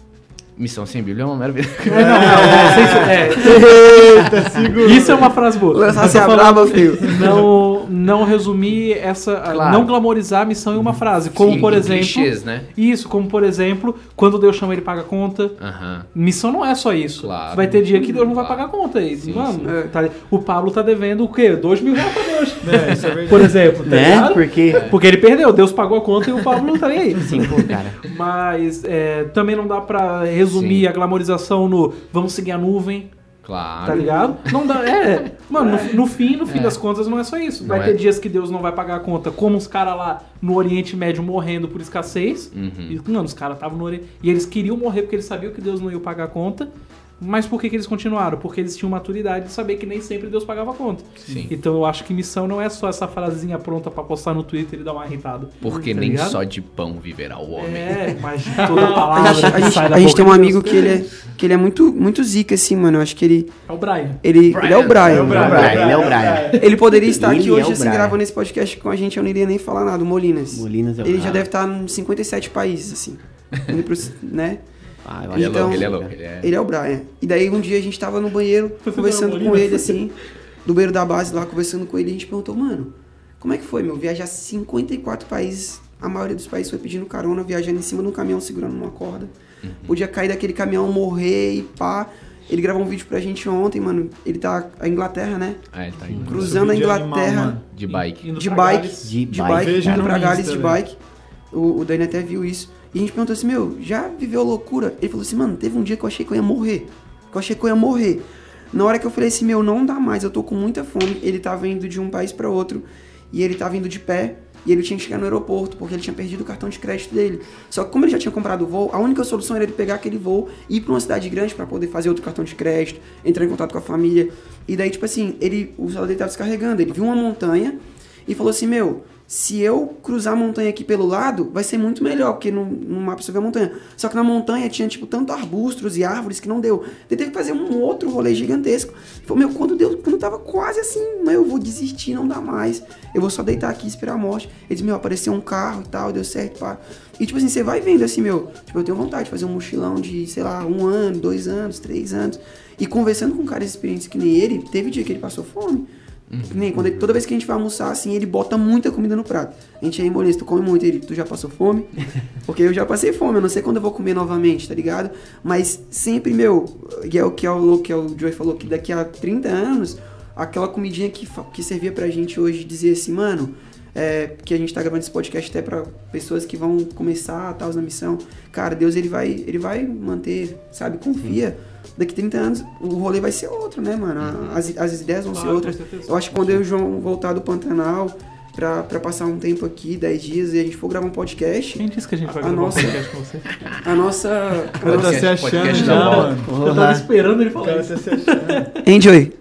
Missão sem Bíblia é uma maravilha. É, não, não, é, sem- é, Eita, segura. isso é uma frase boa. Lançar-se Eu a tô falando braba, filho. Não, não resumir essa. Claro. Não glamorizar a missão em uma frase. Como, Sim, por em exemplo. clichês, né? Isso, como por exemplo, quando Deus chama ele paga a conta. Aham. Missão não é só isso. Claro. Vai ter dia que Deus não vai Claro. pagar a conta aí. Sim, Mano, sim. É. tá- o Pablo tá devendo o quê? Dois mil reais pra Deus. É, isso é verdade. Por exemplo, tá Né? ligado? Porque. Porque ele perdeu, Deus pagou a conta e o Pablo não tá nem aí. Sim, pô, cara. Mas é, também não dá pra resumir Sim. a glamorização no vamos seguir a nuvem, Claro. tá ligado? Não dá, é. Mano, no, no fim, no fim É. das contas, não é só isso. Vai Não ter é. dias que Deus não vai pagar a conta, como os caras lá no Oriente Médio morrendo por escassez. Uhum. E, mano, os caras estavam no Oriente. E eles queriam morrer porque eles sabiam que Deus não ia pagar a conta. Mas por que, que eles continuaram? Porque eles tinham maturidade de saber que nem sempre Deus pagava a conta. Sim. Então eu acho que missão não é só essa frasezinha pronta pra postar no Twitter e dar uma irritada. Porque Tá nem ligado? só de pão viverá o homem. É, mas toda palavra A gente, a que gente- sai da a gente boca tem um de amigo Deus que ele é, que ele é muito, muito zica, assim, mano. Eu acho que ele. é o Brian. Ele, Brian. ele é o Brian. É o Brian. Ele é o Brian. Ele poderia estar Ele aqui é hoje, o assim, Brian. gravando esse podcast com a gente, eu não iria nem falar nada. O Molinas. Molinas é o Ele Brian. já deve estar em cinquenta e sete países, assim. Indo pros, né? Ah, eu Ele é acho Então, louco, ele é louco. Ele é... Ele é o Brian. E daí um dia a gente tava no banheiro, conversando com ele, assim, do banheiro da base lá, conversando com ele, e a gente perguntou, mano, como é que foi, meu? Viajar cinquenta e quatro países, a maioria dos países foi pedindo carona, viajando em cima de um caminhão, segurando uma corda. Uhum. Podia cair daquele caminhão, morrer e pá. Ele gravou um vídeo pra gente ontem, mano. Ele tá na Inglaterra, né? Ah, ele tá indo Cruzando a vídeo é animal, Inglaterra mano. de bike. Indo de pra bike. Gales. De de bike, bike, Veja indo no pra Gales Insta, de velho. bike. O, o Dani até viu isso. E a gente perguntou assim, meu, já viveu loucura? Ele falou assim, mano, teve um dia que eu achei que eu ia morrer. Que eu achei que eu ia morrer. Na hora que eu falei assim, meu, não dá mais, eu tô com muita fome. Ele tava indo de um país pra outro. E ele tava indo de pé. E ele tinha que chegar no aeroporto, porque ele tinha perdido o cartão de crédito dele. Só que como ele já tinha comprado o voo, a única solução era ele pegar aquele voo e ir pra uma cidade grande pra poder fazer outro cartão de crédito, entrar em contato com a família. E daí, tipo assim, ele, o celular dele tava descarregando. Ele viu uma montanha e falou assim, meu, se eu cruzar a montanha aqui pelo lado, vai ser muito melhor, porque no, no mapa você vê a montanha. Só que na montanha tinha, tipo, tanto arbustos e árvores que não deu. Ele teve que fazer um outro rolê gigantesco. Ele falou, meu, quando deu, quando tava quase assim, meu, eu vou desistir, não dá mais. Eu vou só deitar aqui e esperar a morte. Ele disse, meu, apareceu um carro e tal, deu certo, pá. E, tipo assim, você vai vendo assim, meu, tipo, eu tenho vontade de fazer um mochilão de, sei lá, um ano, dois anos, três anos. E conversando com caras experientes que nem ele, teve dia que ele passou fome. Que nem quando ele- toda vez que a gente vai almoçar, assim, ele bota muita comida no prato. A gente aí, Molinas, tu come muito. Ele, tu já passou fome? Porque eu já passei fome, eu não sei quando eu vou comer novamente, tá ligado? Mas sempre, meu, que é o que, é o, que é o Joey falou, que daqui a trinta anos, aquela comidinha que, fa- que servia pra gente hoje, dizer assim, mano, é, que a gente tá gravando esse podcast até pra pessoas que vão começar, tal, na missão. Cara, Deus, ele vai, ele vai manter, sabe? Confia. Daqui trinta anos, o rolê vai ser outro, né, mano? A- As, as ideias vão ser Claro, outras. com certeza. Eu acho que quando eu e o João voltar do Pantanal pra, pra passar um tempo aqui, dez dias, e a gente for gravar um podcast, Quem disse que a gente vai A gravar um nossa- podcast com você? a nossa... a O cara tá nossa... se achando podcast já, da bola. mano. Eu tava esperando ele O falar cara isso. tá se achando. Enjoy!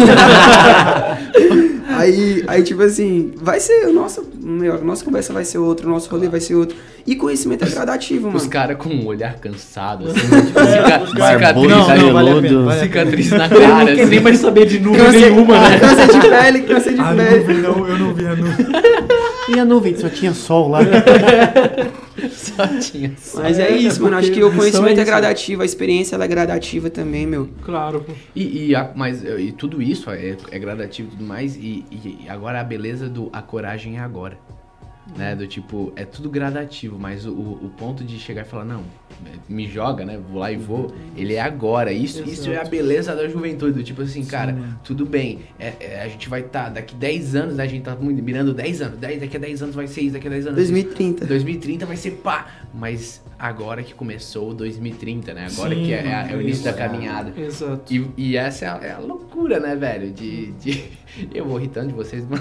aí, aí, tipo assim, vai ser, o nosso, meu, a nossa conversa vai ser outra, o nosso rolê vai ser outro. E conhecimento é gradativo, Os mano. caras com um olhar cansado, assim, tipo, cica- os caras- cicatriz, Não, não, vale a pena, cabeludo. vale a pena. cicatriz na Ele não cara, quer nem assim. mais saber de nuvem Câncer, nenhuma, né? câncer de pele, câncer de Ah, pele. nuvem, não, eu não vi a nuvem. E a nuvem, só tinha sol lá. Só tinha só. Mas é É, isso, mano. Acho porque que o missão conhecimento é é isso. gradativo, a experiência ela é gradativa também, meu. Claro, pô. E, e, a- mas, e tudo isso é, é gradativo e tudo mais, e, e agora a beleza do a coragem é agora. Né? Do tipo, é tudo gradativo, mas o, o ponto de chegar e falar, não, me joga, né? Vou lá e vou, ele é agora. Isso, isso é a beleza da juventude. Do tipo assim, cara, tudo bem, é, é, a gente vai estar daqui dez anos, né? A gente tá muito- mirando dez anos, dez, daqui a dez anos vai ser isso, daqui a dez anos. dois mil e trinta. dois mil e trinta vai ser pá, mas agora que começou o dois mil e trinta, né? Agora Sim, que é, é o início da isso. caminhada. Exato. E, e essa é a, é a loucura, né, velho? De, de... Eu vou rir tanto de vocês, mas...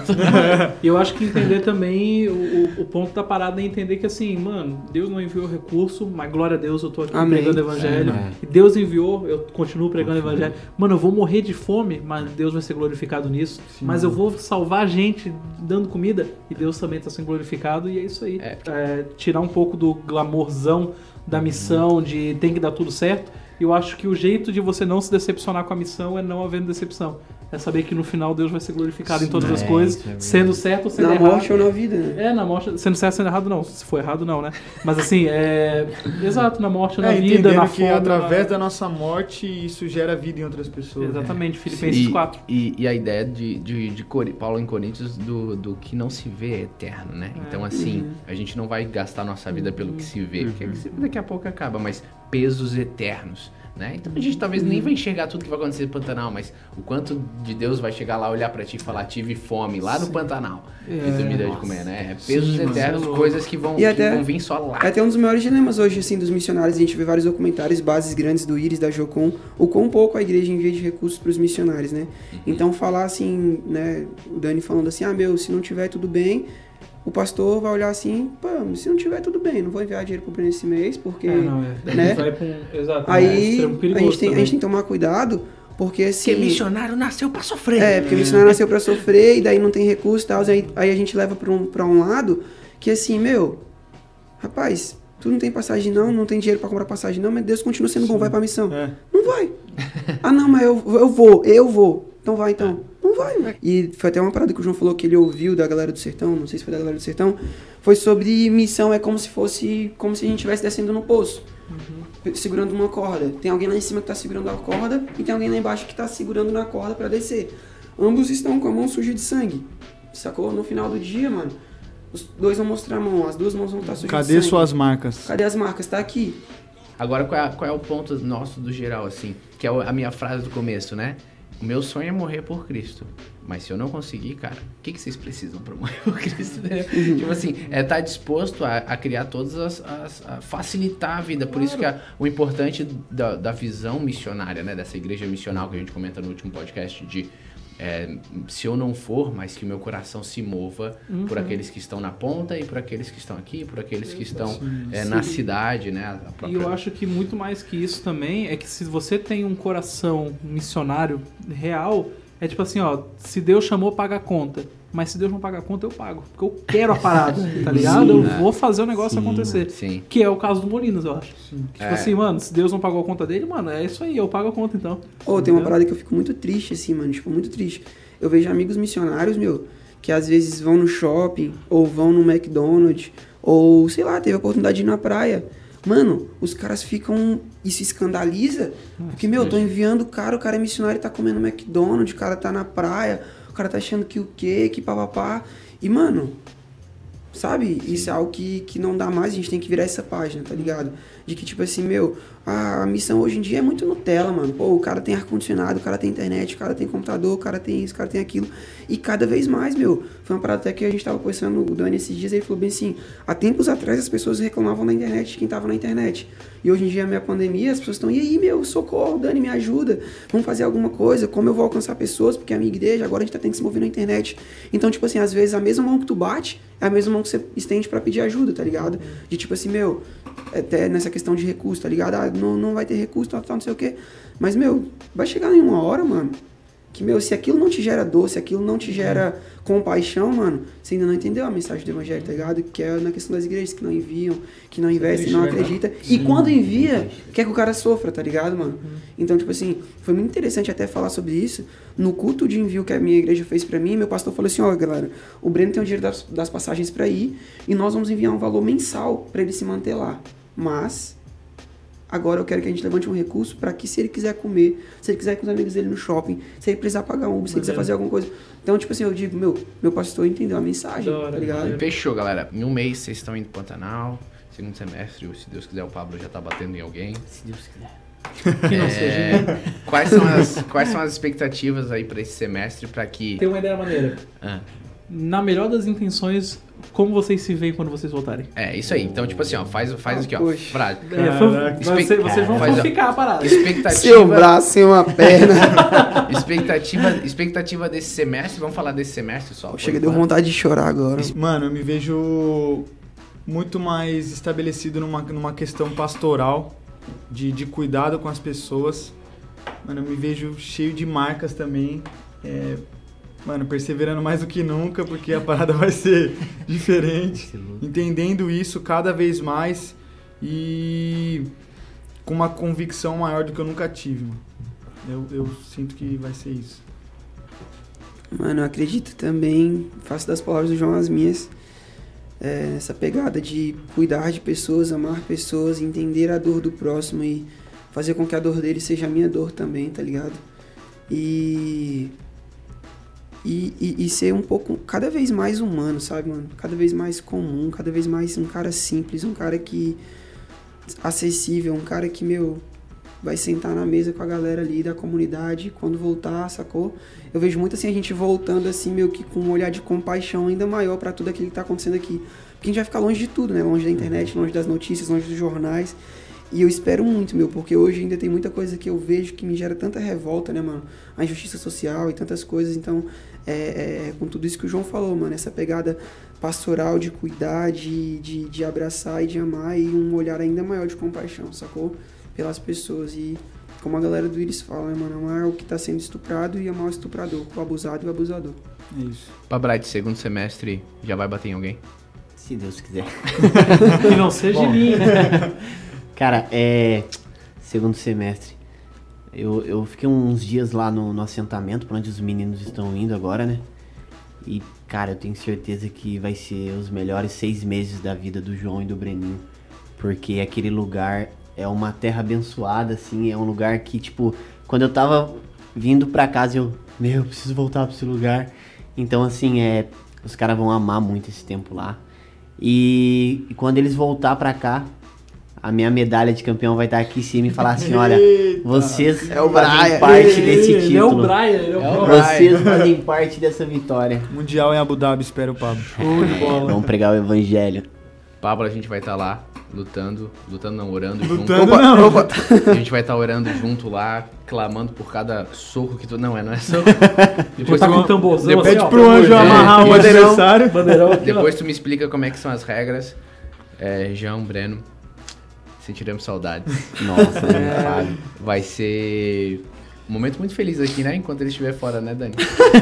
E eu acho que entender também, o, o ponto da parada é entender que assim, mano, Deus não enviou recurso, mas glória a Deus, eu tô aqui Amém. pregando o evangelho. É. E Deus enviou, eu continuo pregando o evangelho. Mano, eu vou morrer de fome, mas Deus vai ser glorificado nisso. Sim. Mas eu vou salvar gente dando comida e Deus também tá sendo glorificado. E é isso aí. É. É, tirar um pouco do glamorzão da missão, de tem que dar tudo certo. Eu acho que o jeito de você não se decepcionar com a missão é não havendo decepção. É saber que no final Deus vai ser glorificado em todas Sim, as é, coisas, isso é verdade. sendo certo ou sendo Na errado. morte ou na vida, né? É, na morte, sendo certo ou sendo errado, não. Se for errado, não, né? Mas assim, é. Exato, na morte ou na É, vida, entendendo na que fome. através na... da nossa morte isso gera vida em outras pessoas. né? Exatamente, Filipenses E, quatro. e, e a ideia de, de, de Cori- Paulo em Coríntios do, do que não se vê é eterno, né? Então, assim, Uhum. a gente não vai gastar nossa vida pelo que se vê, porque o que se vê daqui a pouco acaba, mas pesos eternos, né? Então a gente talvez nem vai enxergar tudo que vai acontecer no Pantanal, mas o quanto de Deus vai chegar lá, olhar pra ti e falar, tive fome lá no Pantanal, e tu me deu de comer, né? É pesos Sim, mano, eternos, é louco. coisas que vão, E que até- vão vir só lá. É até um dos maiores dilemas hoje, assim, dos missionários. A gente vê vários documentários, bases grandes do Íris, da Jocum, o quão pouco a igreja envia de recursos para os missionários, né? Então, falar assim, né, o Dani falando assim, ah, meu, se não tiver tudo bem, o pastor vai olhar assim, pô, se não tiver tudo bem, não vou enviar dinheiro pro Breno esse mês, porque... É, não, é. Daí né? vai pra um. Exato. é Aí, extremo a perigoso gente, tem, a também. gente tem que tomar cuidado, porque assim... Porque missionário nasceu pra sofrer. É, porque o missionário nasceu pra sofrer e daí não tem recurso e tal. Aí, aí a gente leva pra um, pra um lado que assim, meu, rapaz, tu não tem passagem não, não tem dinheiro pra comprar passagem não, mas Deus continua sendo bom, vai pra missão. É. Não vai. Ah não, mas eu, eu vou, eu vou. Então vai então. Não vai, né? E foi até uma parada que o João falou que ele ouviu da galera do sertão, não sei se foi da galera do sertão, foi sobre missão, é como se fosse, como se a gente estivesse descendo no poço. Segurando uma corda. Tem alguém lá em cima que tá segurando a corda e tem alguém lá embaixo que tá segurando na corda pra descer. Ambos estão com a mão suja de sangue. Sacou? No final do dia, mano, os dois vão mostrar a mão, as duas mãos vão estar sujas de Cadê sangue. suas marcas? Cadê as marcas? Tá aqui. Agora, qual é, qual é o ponto nosso do geral, assim? Que é a minha frase do começo, né? O meu sonho é morrer por Cristo. Mas se eu não conseguir, cara, o que, que vocês precisam pra morrer por Cristo? Né? Tipo assim, é estar disposto a, a criar todas as, as... a facilitar a vida. Por isso que a, o importante da, da visão missionária, né? Dessa igreja missional que a gente comenta no último podcast de... É, se eu não for, mas que o meu coração se mova Uhum. por aqueles que estão na ponta e por aqueles que estão aqui, por aqueles que estão Sim, é, sim. na cidade, né? A E própria... eu acho que muito mais que isso também é que se você tem um coração missionário real, é tipo assim, ó, se Deus chamou, paga a conta. Mas se Deus não paga a conta, eu pago. Porque eu quero a parada, tá ligado? Sim, eu né? vou fazer o negócio Sim, acontecer. Sim. Que é o caso do Molinos, eu acho. Sim. Tipo É. assim, mano, se Deus não pagou a conta dele, mano, é isso aí, eu pago a conta então. Ô, tem uma Entendeu? parada que eu fico muito triste, assim, mano. Tipo, muito triste. Eu vejo amigos missionários, meu, que às vezes vão no shopping, ou vão no McDonald's, ou, sei lá, teve a oportunidade de ir na praia. Mano, os caras ficam... Isso escandaliza. Porque, meu, eu tô enviando o cara, o cara é missionário e tá comendo McDonald's, o cara tá na praia, o cara tá achando que o quê, que papapá. E, mano, sabe? Isso é algo que, que não dá mais, a gente tem que virar essa página, tá ligado? De que, tipo assim, meu, a missão hoje em dia é muito Nutella, mano. Pô, o cara tem ar-condicionado, o cara tem internet, o cara tem computador, o cara tem isso, o cara tem aquilo. E cada vez mais, meu, foi uma parada até que a gente tava conversando, o Dani esses dias, ele falou bem assim, há tempos atrás as pessoas reclamavam da internet, de quem tava na internet. E hoje em dia, a minha pandemia, as pessoas estão, e aí, meu, socorro, Dani, me ajuda, vamos fazer alguma coisa, como eu vou alcançar pessoas, porque a minha igreja, agora a gente tá tendo que se mover na internet. Então, tipo assim, às vezes a mesma mão que tu bate, é a mesma mão que você estende pra pedir ajuda, tá ligado? De tipo assim, meu, até nessa questão de recurso, tá ligado? Ah, não, não vai ter recurso, tal, tal, não sei o quê. Mas, meu, vai chegar em uma hora, mano, que, meu, se aquilo não te gera dor, se aquilo não te gera compaixão, mano, você ainda não entendeu a mensagem do evangelho, tá ligado? Que é na questão das igrejas que não enviam, que não investem, não acreditam. E quando envia, quer que o cara sofra, tá ligado, mano? Então, tipo assim, foi muito interessante até falar sobre isso. No culto de envio que a minha igreja fez pra mim, meu pastor falou assim, ó, galera, o Breno tem o dinheiro das, das passagens pra ir e nós vamos enviar um valor mensal pra ele se manter lá. Mas... agora eu quero que a gente levante um recurso para que, se ele quiser comer, se ele quiser ir com os amigos dele no shopping, se ele precisar pagar um Uber, se ele quiser fazer alguma coisa. Então, tipo assim, eu digo, meu, meu pastor entendeu a mensagem, Da hora, tá ligado? Fechou, galera. Em um mês vocês estão indo pro Pantanal. Segundo semestre, se Deus quiser, o Pablo já tá batendo em alguém. Se Deus quiser. É, quais, são as, quais são as expectativas aí pra esse semestre pra que... Tem uma ideia maneira. Ah, na melhor das intenções, como vocês se veem quando vocês voltarem? É, isso aí. Então, tipo assim, ó, faz, faz Ah, aqui, ó. poxa. Frase. É, fan- Caraca. você- vocês vão Faz, ó. ficar a parada. Expectativa. Seu braço sem uma perna. Expectativa, expectativa desse semestre. Vamos falar desse semestre só. por Chega, deu enquanto. vontade de chorar agora. Mano, eu me vejo muito mais estabelecido numa, numa questão pastoral, de, de cuidado com as pessoas. Mano, eu me vejo cheio de marcas também. É, mano, perseverando mais do que nunca, porque a parada vai ser diferente. Entendendo isso cada vez mais e com uma convicção maior do que eu nunca tive, mano. Eu, eu sinto que vai ser isso. Mano, eu acredito também, faço das palavras do João as minhas, é, nessa pegada de cuidar de pessoas, amar pessoas, entender a dor do próximo e fazer com que a dor dele seja a minha dor também, tá ligado? E, e, e, e ser um pouco, cada vez mais humano, sabe, mano? Cada vez mais comum, cada vez mais um cara simples, um cara que acessível, um cara que, meu, vai sentar na mesa com a galera ali da comunidade quando voltar, sacou? Eu vejo muito assim a gente voltando assim, meio que com um olhar de compaixão ainda maior pra tudo aquilo que tá acontecendo aqui. Porque a gente vai ficar longe de tudo, né? Longe da internet, longe das notícias, longe dos jornais. E eu espero muito, meu, porque hoje ainda tem muita coisa que eu vejo que me gera tanta revolta, né, mano? A injustiça social e tantas coisas. Então, é, é, com tudo isso que o João falou, mano, essa pegada pastoral de cuidar, de, de, de abraçar e de amar e um olhar ainda maior de compaixão, sacou? Pelas pessoas. E como a galera do Iris fala, né, mano? Amar o que tá sendo estuprado e amar o estuprador, o abusado e o abusador. É isso. Pabright, segundo semestre, já vai bater em alguém? Se Deus quiser. Que não seja em mim. Cara, é. Segundo semestre. Eu, eu fiquei uns dias lá no, no assentamento, pra onde os meninos estão indo agora, né? E, cara, eu tenho certeza que vai ser os melhores seis meses da vida do João e do Breninho. Porque aquele lugar é uma terra abençoada, assim. É um lugar que, tipo, quando eu tava vindo pra casa, eu... Meu, eu preciso voltar pra esse lugar. Então, assim, é... Os caras vão amar muito esse tempo lá. E, e quando eles voltar pra cá, a minha medalha de campeão vai estar aqui em cima e falar assim, olha, Eita. vocês É o fazem Brian. parte desse Ele é o título. Brian, ele é o É o Brian. Vocês fazem parte dessa vitória. Mundial em Abu Dhabi, espero o Pablo. Show de bola. Vamos pregar o evangelho. Pablo, a gente vai estar lá, lutando, lutando não, orando Lutando junto. não. Opa. A gente vai estar orando junto lá, clamando por cada soco que tu... Não, é, não é soco. Depois tá com um tamborzão depois assim, Pede ó. pro anjo É, amarrar o bandeirão. adversário. Bandeirão aqui, ó. Depois tu me explica como é que são as regras. É, João, Breno, sentiremos saudades. Nossa, É. nem fale. Vai ser um momento muito feliz aqui, né? Enquanto ele estiver fora, né, Dani?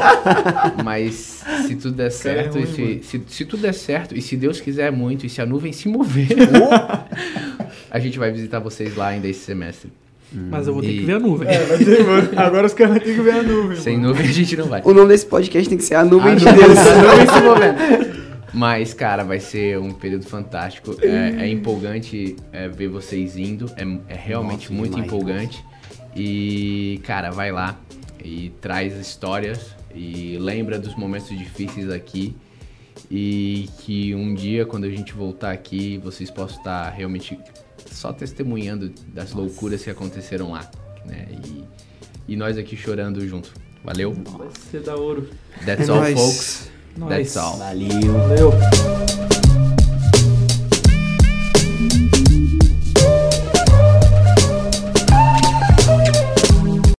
Mas se tudo der cara é certo, ruim, e se, mano. se, se tudo der certo, e se Deus quiser muito, e se a nuvem se mover, a gente vai visitar vocês lá ainda esse semestre. Mas eu vou ter E- que ver a nuvem. É, vai ter, mano. Agora os caras têm que ver a nuvem. Sem mano. nuvem a gente não vai. O nome desse podcast tem que ser A Nuvem A de nuvem- Deus. a nuvem se movendo. Mas, cara, vai ser um período fantástico. É, é empolgante é, ver vocês indo. É, é realmente Nossa, muito demais, empolgante. E, cara, vai lá e traz histórias e lembra dos momentos difíceis aqui. E que um dia, quando a gente voltar aqui, vocês possam estar realmente só testemunhando das loucuras que aconteceram lá, né? E, e nós aqui chorando junto. Valeu? Vai ser da ouro. That's É all, nóis. folks. Nóis. That's all. Valeu. Valeu.